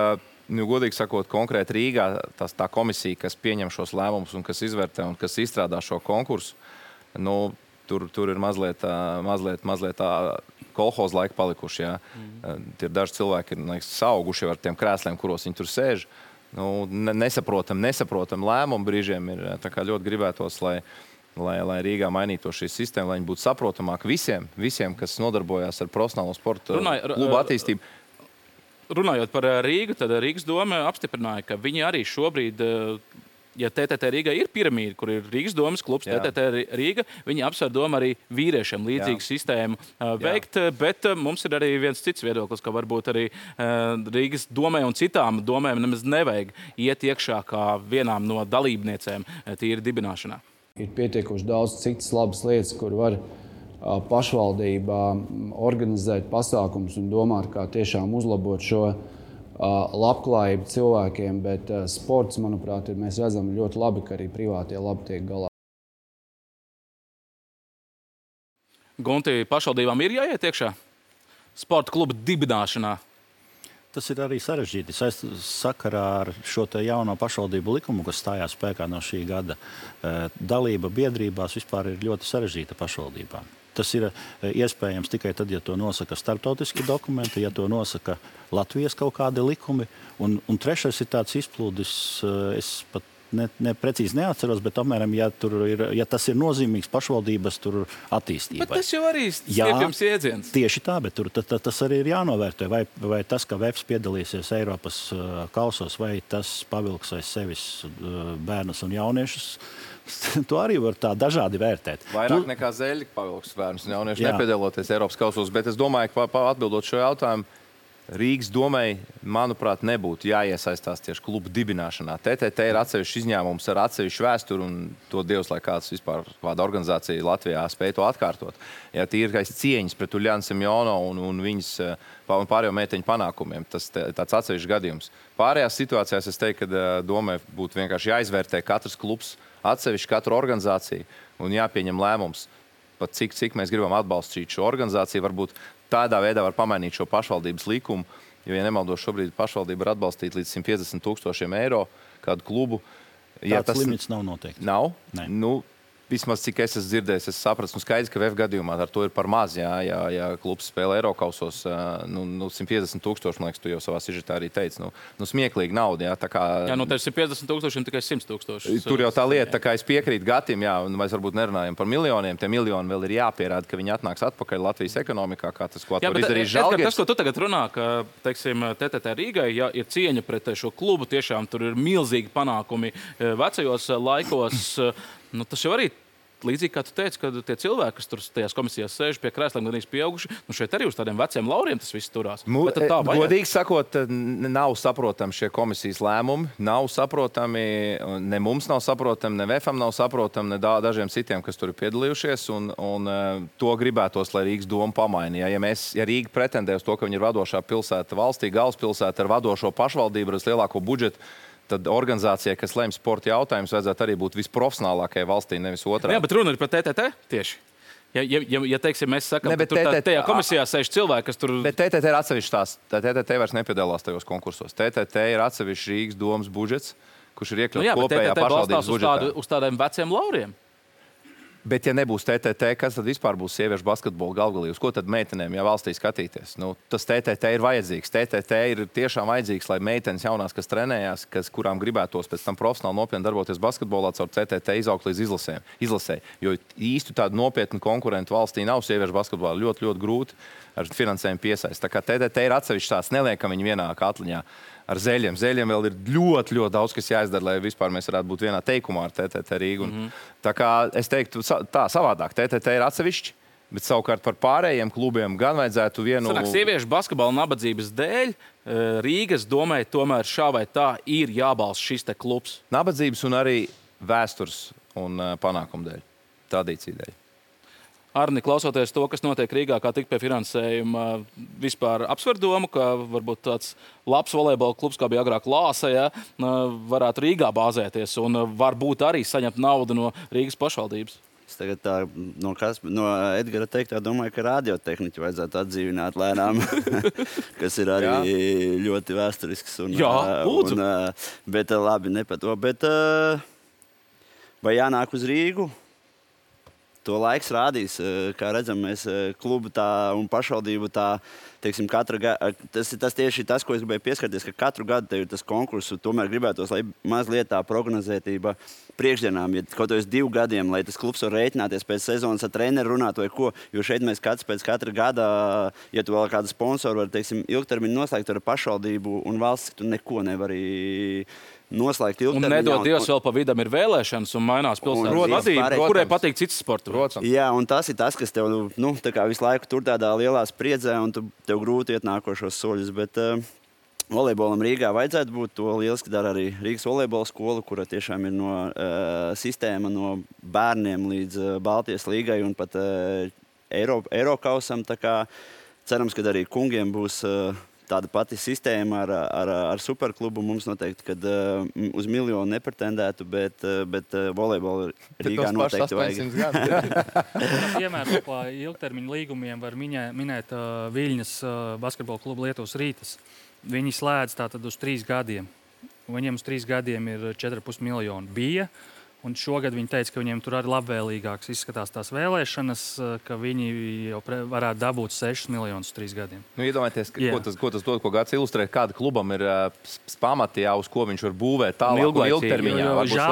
nu, godīgi sakot, konkrēti Rīgā tas, tā komisija, kas pieņem šos lēmumus un kas izvērtē un kas izstrādā šo konkursu, nu, tur, tur ir mazliet, mazliet, mazliet tā kolhoza laika palikuši. Jā. Mm. Tie daži cilvēki ir liekas, sauguši ar tiem krēsliem, kuros viņi tur sēž. Nu, nesaprotam, nesaprotam lēmumu brīžiem ir tā kā ļoti gribētos, lai, lai, lai Rīgā mainītu šī sistēma, lai viņi būtu saprotamāk visiem, visiem, kas nodarbojās ar profesionālo sportu klubu attīstību. Runājot par Rīgu, tad Rīgas doma apstiprināja, ka viņi arī šobrīd, ja T T T Rīga ir piramīda, kur ir Rīgas domas klubs, Jā. T T T Rīga, viņi apsver domu arī vīriešiem līdzīgu Jā. sistēmu veikt, Jā. bet mums ir arī viens cits viedoklis, ka varbūt arī Rīgas domai un citām domēm nemaz nevajag iet iekšā kā vienām no dalībniecēm tīri dibināšanā. Ir pietiekuši daudz citas labas lietas, kur var pašvaldībā organizēt pasākumus un domāt, kā tiešām uzlabot šo labklājību cilvēkiem, bet sports, manuprāt, mēs redzam ļoti labi, ka arī privātie labi tiek galā. Gunti, pašvaldībām ir jāiet iekšā sporta kluba dibināšanā? Tas ir arī sarežģīti. Sakarā ar šo te jauno pašvaldību likumu, kas stājās spēkā no šī gada, dalība biedrībās vispār ir ļoti sarežģīta pašvaldībām. Tas ir iespējams tikai tad, ja to nosaka starptautiski dokumenti, ja to nosaka Latvijas kaut kādi likumi. Un, un trešais ir tāds izplūdis, es pat ne, ne precīzi neatceros, bet apmēram, ja, tur ir, ja tas ir nozīmīgs pašvaldības tur attīstībai. Bet tas jau arī stiepjams iedziens. Tieši tā, bet tur, ta, tas arī ir jānovērtē. Vai, vai tas, ka Vefs piedalīsies Eiropas kausos, vai tas pavilks aiz sevis bērnus un jauniešus, to arī var tā dažādi vērtēt. Vairāk tu... nekā Zeļi pavilks bērnus un jaunieši nepiedaloties Eiropas kausos, bet es domāju, ka atbildot šo jautājumu, Rīgas domai, manuprāt, nebūtu jāiesaistās tieši klubu dibināšanā. T T T ir atsevišķs izņēmums ar atsevišķu vēsturi un to dievs, lai kāds vispār kāda organizācija Latvijā spēj to atkārtot. Ja tīrkais cieņas pret Uljānu Semjono un, un viņas un pārējo meiteņu panākumiem, tas tāds atsevišķs gadījums. Pārējās situācijās es teiktu, ka domai būtu vienkārši jāizvērtē katrs klubs, atsevišķi katru organizāciju un jāpieņem lēmums, pat cik, cik mēs gribam atbalstīt šo organizāciju, varbūt tādā veidā var pamainīt šo pašvaldības likumu, jo, ja nemaldos, šobrīd pašvaldība var atbalstīt līdz simt piecdesmit tūkstošiem eiro kādu klubu. Ja tāds tas limits nav noteikti. Nav? Nē. Nu, vismaz cik es esmu dzirdējis, es sapratu, nu skaidrs, ka V F gadījumā ar to ir par maz, jā, ja, ja klubs spēlē Eirokausos, nu, nu simt piecdesmit tūkstoši, man liekas, tu jau savā sižetā arī teici, nu, nu smieklīgi nauda, jā, tā kā... Jā, nu, tā ir simt piecdesmit tūkstošiem tikai simt tūkstoši. Tur jau tā lieta, tā kā es piekrītu Gatim, jā, un mēs varbūt nerunājam par miljoniem, tie miljoni vēl ir jāpierāda, ka viņi atnāks atpakaļ Latvijas ekonomikā, kā tas, ko jā, tur izdarīs Žalgiris. Tas, ko tu tagad runā, ka, teiksim, T T T Rīgai, ja ir cieņa pret šo klubu, tiešām tur ir milzīgi panākumi vecajos laikos, nu, tas jau arī līdzīgi, kā tu teici, ka tie cilvēki, kas tur tajās komisijās sēž pie krēsliem, gandrīz pieauguši, nu šeit arī uz tādiem veciem lauriem tas viss turās. Nu, tā godīgi sakot, nav saprotami šie komisijas lēmumi, nav saprotami, ne mums nav saprotami, ne V F am nav saprotami, ne dažiem citiem, kas tur ir piedalījušies, un, un to gribētos, lai Rīgas doma pamaina. Ja, mēs, ja Rīga pretendē uz to, ka viņi ir vadošā pilsēta valstī, galvaspilsēta ar vadošo pašvaldību, ar lielāko budžetu, tad organizācijai, kas lemj sporta jautājumus, vajadzētu arī būt visprofesionālākajai valstī, nevis otrā. Jā, bet runa ir par T T T tieši. Ja, ja, ja, ja teiksim, mēs sakām, ne, ka tur tā, tajā komisijā sēž cilvēki, kas tur... Bet T T T ir atsevišķi tās. T T T vairs nepiedalās tajos konkursos. T T T ir atsevišķi Rīgas domas budžets, kurš ir iekļauts nu jā, kopējā pašvaldības budžetā. Uz, tādu, uz tādiem veciem lauriem. Bet, ja nebūs T T T, kas tad vispār būs sieviešu basketbola galvgalī? Uz ko tad meitenēm, ja valstī skatīties? Nu, tas T T T ir vajadzīgs. T T T ir tiešām vajadzīgs, lai meitenes jaunās, kas trenējās, kas, kurām gribētos pēc tam profesionāli nopietni darboties basketbolā, caur T T T izaugt līdz izlasēm, izlasē. Jo īsti tādu nopietnu konkurentu valstī nav sieviešu basketbolā. Ļoti, ļoti grūti ar finansējumu piesaist. Tā kā T T T ir atsevišķi tās, neliekam viņu vienā katliņā. Ar Zeļiem. Zeļiem vēl ir ļoti, ļoti daudz, kas jāizdara, lai vispār mēs varētu būt vienā teikumā ar T T T Rīgu. Un, mm-hmm. Tā kā es teiktu tā savādāk. T T T ir atsevišķi, bet savukārt par pārējiem klubiem gan vajadzētu vienu... Sanāk, sieviešu basketbola nabadzības dēļ Rīgas domai tomēr šā vai tā ir jābalsta šis te klubs. Nabadzības un arī vēstures un panākumu dēļ. Tradīciju dēļ. Arni, klausoties to, kas notiek Rīgā, kā tikt pie finansējuma, vispār apsver domu, ka varbūt tāds labs volejbola klubs, kā bija agrāk Lāsa, ja, varētu Rīgā bāzēties un varbūt arī saņemt naudu no Rīgas pašvaldības? Es tagad tā, no, kas, no Edgara teiktā domāju, ka radiotehniķu vajadzētu atdzīvināt lēnām, kas ir arī Jā. ļoti vēsturisks. Un, Jā, lūdzu. Un, bet labi, ne par to. Bet, vai jānāk uz Rīgu? To laiks rādīs, kā redzam, mēs klubu tā un pašvaldību tā, teiksim, katru gadu, tas ir tas tieši tas, ko es gribēju pieskarties, ka katru gadu tev ir tas konkurss, tomēr gribētos, lai mazliet tā prognozētība priekšdienām, ja kaut vai divu gadiem, lai tas klubs var rēķināties pēc sezonas ar treneru runāt vai ko, jo šeit mēs kāds pēc katra gada, ja tu vēl kādu sponsoru var, teiksim, ilgtermiņu noslēgt ar pašvaldību un valsts, tu neko nevari noslēgt ilgtermiņā. Un nedod Dievs, vēl pa vidam ir vēlēšanas un mainās pilsētas vadība, kurai patīk cits sports. Jā, un tas ir tas, kas tev nu, tā kā visu laiku tur tādā lielā spriedzē, un tu, tev grūti iet nākošos soļus. Bet uh, volejbolam Rīgā vajadzētu būt, to lieliski dara arī Rīgas volejbola skola, kura tiešām ir no uh, sistēma no bērniem līdz uh, Baltijas līgai un pat uh, Eiro, Eirokausam. Tā kā cerams, ka arī kungiem būs uh, tāda pati sistēma ar, ar, ar superklubu. Mums noteikti, kad uh, uz miljonu nepretendētu, bet, uh, bet uh, volejbolu Rīgā noteikti vajag. Piemēram, pa ilgtermiņu līgumiem var minē, minēt uh, Viļņas uh, basketbola klubu Lietuvas Rītas. Viņi slēdz tātad uz trīs gadiem. Viņiem uz trīs gadiem ir četri pus miljoni bija. Un šogad viņi teica, ka viņiem tur arī labvēlīgāks izskatās tās vēlēšanas, ka viņi jau varētu dabūt sešus miljonus trīs gadiem. Nu, iedomājieties, ka, ko, tas, ko tas dod, ko Gats ilustrē, kāda klubam ir uh, pamati jau, uz ko viņš var būvēt tālāk un ilgtermiņā.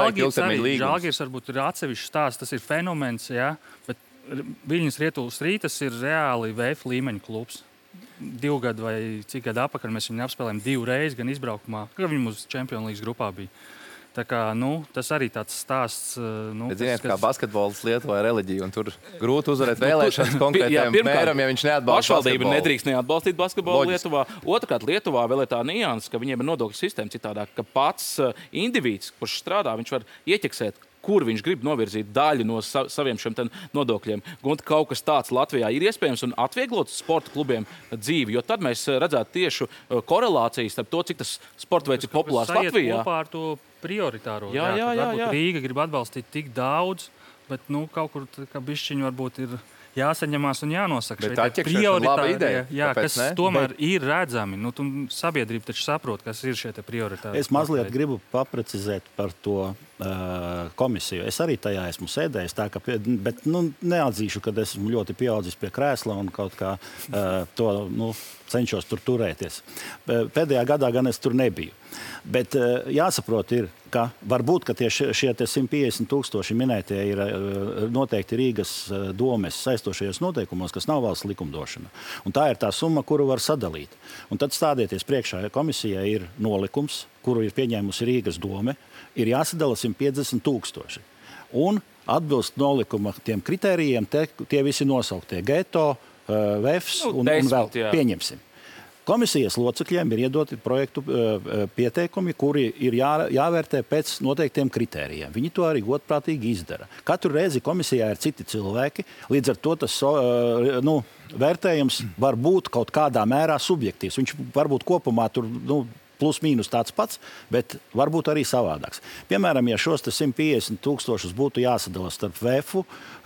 Žalgiris varbūt ir atsevišķs stāsts, tas ir fenomens, jā, bet Viļņas Lietuvas Rītas ir reāli V F līmeņa klubs. Divu gadu vai cik gadu apakaļ mēs viņu apspēlējam divu reizi, gan izbraukumā, ka viņi mūsu Champions League grupā bija. Tā kā, nu, tas arī tāds stāsts. Nu, bet ziniet, kas, kā basketbols Lietuvā ir reliģija, un tur grūti uzvarēt vēlēšanas konkrētiem mēram, ja viņš neatbalsta basketbolu. Pašvaldība nedrīkst neatbalstīt basketbolu Loģiski. Lietuvā. Otrkārt, Lietuvā vēl ir tā nianses, ka viņiem ir nodokļu sistēma citādāk, ka pats indivīds, kurš strādā, viņš var ieķeksēt, kur viņš grib novirzīt daļu no sa saviem šiem nodokļiem. Un kaut kas tāds Latvijā ir iespējams un atvieglot sporta klubiem dzīvi, jo tad mēs redzētu tieši korelācijas starp to, cik tas sporta veids ir populārs Latvijā. Kopā ar to prioritāro. Jā, jā, jā, jā. Rīga grib atbalstīt tik daudz, bet nu, kaut kur kā bišķiņi varbūt ir jāsaņemās un jānosaka. Bet tā ķekšana ir laba ideja. Jā, Kāpēc kas ne? tomēr Bet... ir redzami. Nu, sabiedrība taču saprot, kas ir šie prioritāri. Es mazliet gribu paprecizēt par to uh, komisiju. Es arī tajā esmu sēdējis, tā, ka, bet nu, neatzīšu, ka esmu ļoti pieaudzis pie krēsla un kaut kā uh, to nu, cenšos tur turēties. Pēdējā gadā gan es tur nebiju. Bet uh, jāsaprot ir, ka varbūt, ka tie šie simt piecdesmit tūkstoši minētie ir uh, noteikti Rīgas uh, domes saistošajos noteikumos, kas nav valsts likumdošana. Un tā ir tā summa, kuru var sadalīt. Un tad stādieties priekšā, ja komisijai ir nolikums, kuru ir pieņēmusi Rīgas dome, ir jāsadala simt piecdesmit tūkstoši. Un atbilst nolikuma tiem kritērijiem, te, tie visi nosauktie geto, uh, V E F S nu, un, desmit, un vēl jā. Pieņemsim. Komisijas locekļiem ir iedoti projektu uh, pieteikumi, kuri ir jā, jāvērtē pēc noteiktiem kritērijiem. Viņi to arī godprātīgi izdara. Katru reizi komisijā ir citi cilvēki, līdz ar to tas uh, nu, vērtējums var būt kaut kādā mērā subjektīvs. Viņš varbūt kopumā tur nu, plus mīnus tāds pats, bet varbūt arī savādāks. Piemēram, ja šos simt piecdesmit tūkstošus būtu jāsadala starp V E F-u,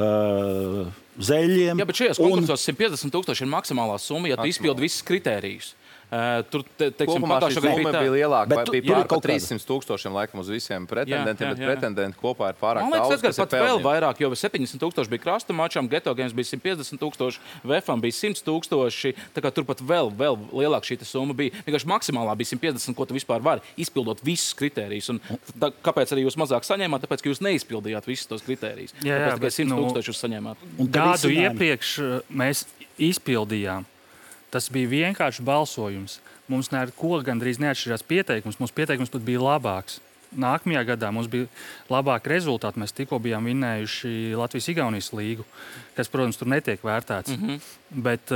uh, zeļiem. Jā, bet šajos konkursos simt piecdesmit tūkstoši ir maksimālā summa, ja tu izpildi visus kritērijus. Uh, tur, te, teiksim, kopumā šī summa bija lielāka, vai bija pār par trīssimt tūkstošiem laikam uz visiem pretendentiem, bet pretendenti kopā ir pārāk Man liekas, daudz, kas pat vēl vairāk, jo septiņdesmit tūkstoši bija krasta mačām, Geto Games bija simt piecdesmit tūkstoši, V E F-am bija simt tūkstoši, tā kā tur pat vēl, vēl lielāk šī summa bija. Vienkārši maksimālā bija simt piecdesmit, ko tu vispār vari, izpildot visus kritērijus. Un tā, kāpēc arī jūs mazāk saņēmāt? Tāpēc, ka jūs neizpildījāt visus tos kritērijus. Jā, jā, tāpēc, tikai simt tūkstoši jūs saņēmāt. Gadu iepriekš mēs izpildījām. Tas bija vienkārši balsojums. Mums neko gandrīz neatšķirās pieteikums. Mūsu pieteikums pat bija labāks. Nākamajā gadā mums bija labāki rezultāti. Mēs tikko bijām vinnējuši Latvijas-Igaunijas līgu, kas, protams, tur netiek vērtēts. Mm -hmm. Bet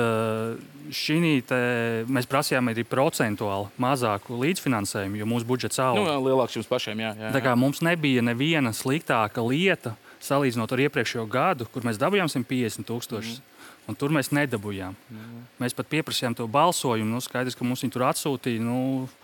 šī te mēs prasījām arī procentuāli mazāku līdzfinansējumu, jo mūsu budžets auga. Nu, lielāks jums pašiem, jā. jā, jā. Tā kā mums nebija neviena sliktāka lieta, salīdzinot ar iepriekšējo gadu, kur mēs dabūjām simt piecdesmit tūkstošus. Mm. Un tur mēs nedabūjām. Mm. Mēs pat pieprasījām to balsojumu. Nu, skaidrs, ka mums viņi tur atsūtīja. Nu,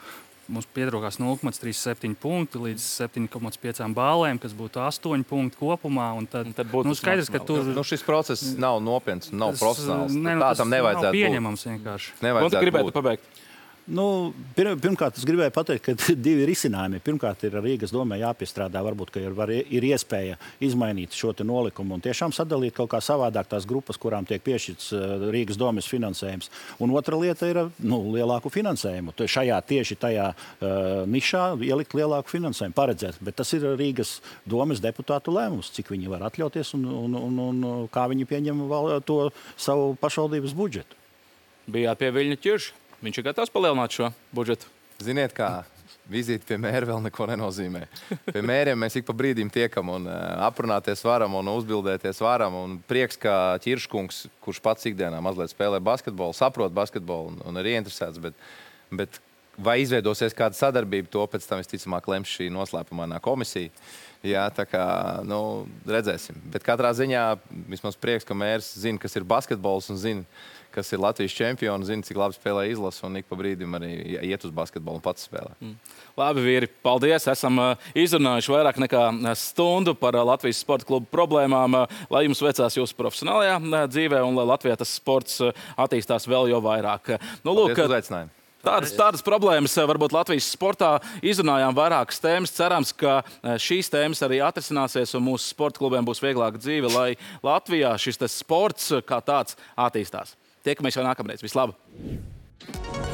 mums pietrūkās nulle komats trīsdesmit septiņi punkti līdz septiņi komats pieci bālēm, kas būtu astoņi punkti kopumā. Tad, tad būtu nu, skaidrs, ka tur nu, šis process nav nopietns, nav tas, profesionāls. Ne, nu, tā tam nevajadzētu būt. Pieņemams vienkārši. Nevajadzētu gribētu būt. Pabeigt. Nu, pir, pirmkārt, es gribēju pateikt, ka divi risinājumi. Pirmkārt, ir Rīgas domē jāpiestrādā, varbūt, ka ir, var, ir iespēja izmainīt šo te nolikumu un tiešām sadalīt kaut kā savādāk tās grupas, kurām tiek piešķirts Rīgas domes finansējums. Un otra lieta ir nu, lielāku finansējumu. To šajā tieši tajā uh, nišā ielikt lielāku finansējumu, paredzēt. Bet tas ir Rīgas domes deputātu lēmums, cik viņi var atļauties un, un, un, un kā viņi pieņem to savu pašvaldības budžetu. Bijāt pie Viļņa Ķirša. Viņš ir gatavs palielināt šo budžetu. Ziniet, kā vizīte pie mēra vēl neko nenozīmē. Pie mēriem mēs ik pa brīdim tiekam un uh, aprunāties varam un uzbildēties varam. Un prieks, ka Ķirškungs, kurš pats ikdienā mazliet spēlē basketbolu, saprot basketbolu un, un ir ieinteresēts, bet, bet vai izveidosies kāda sadarbība, to pēc tam visticamāk lems šī noslēpumainā komisija. Jā, tā kā, nu, redzēsim. Bet katrā ziņā vismaz prieks, ka mērs zina, kas ir basketbols un zina, kas ir Latvijas čempioni, zina, cik labi spēlē izlase un ik pa brīdim arī iet uz basketbolu un pats spēlē. Mm. Labi, vīri, paldies. Esam uh, izrunājuši vairāk nekā stundu par uh, Latvijas sporta klubu problēmām. Uh, lai jums veicās jūsu profesionālajā uh, dzīvē un lai Latvijā tas sports uh, attīstās vēl jau vairāk. Uh, nu, lūk, paldies uzaicinājumu. Tādas, tādas problēmas varbūt Latvijas sportā izrunājām vairākas tēmas. Cerams, ka šīs tēmas arī atrisināsies un mūsu sporta klubiem būs vieglāka dzīve, lai Latvijā šis sports kā tāds attīstās. Tiekamies jau nākamreiz. Vislabāk!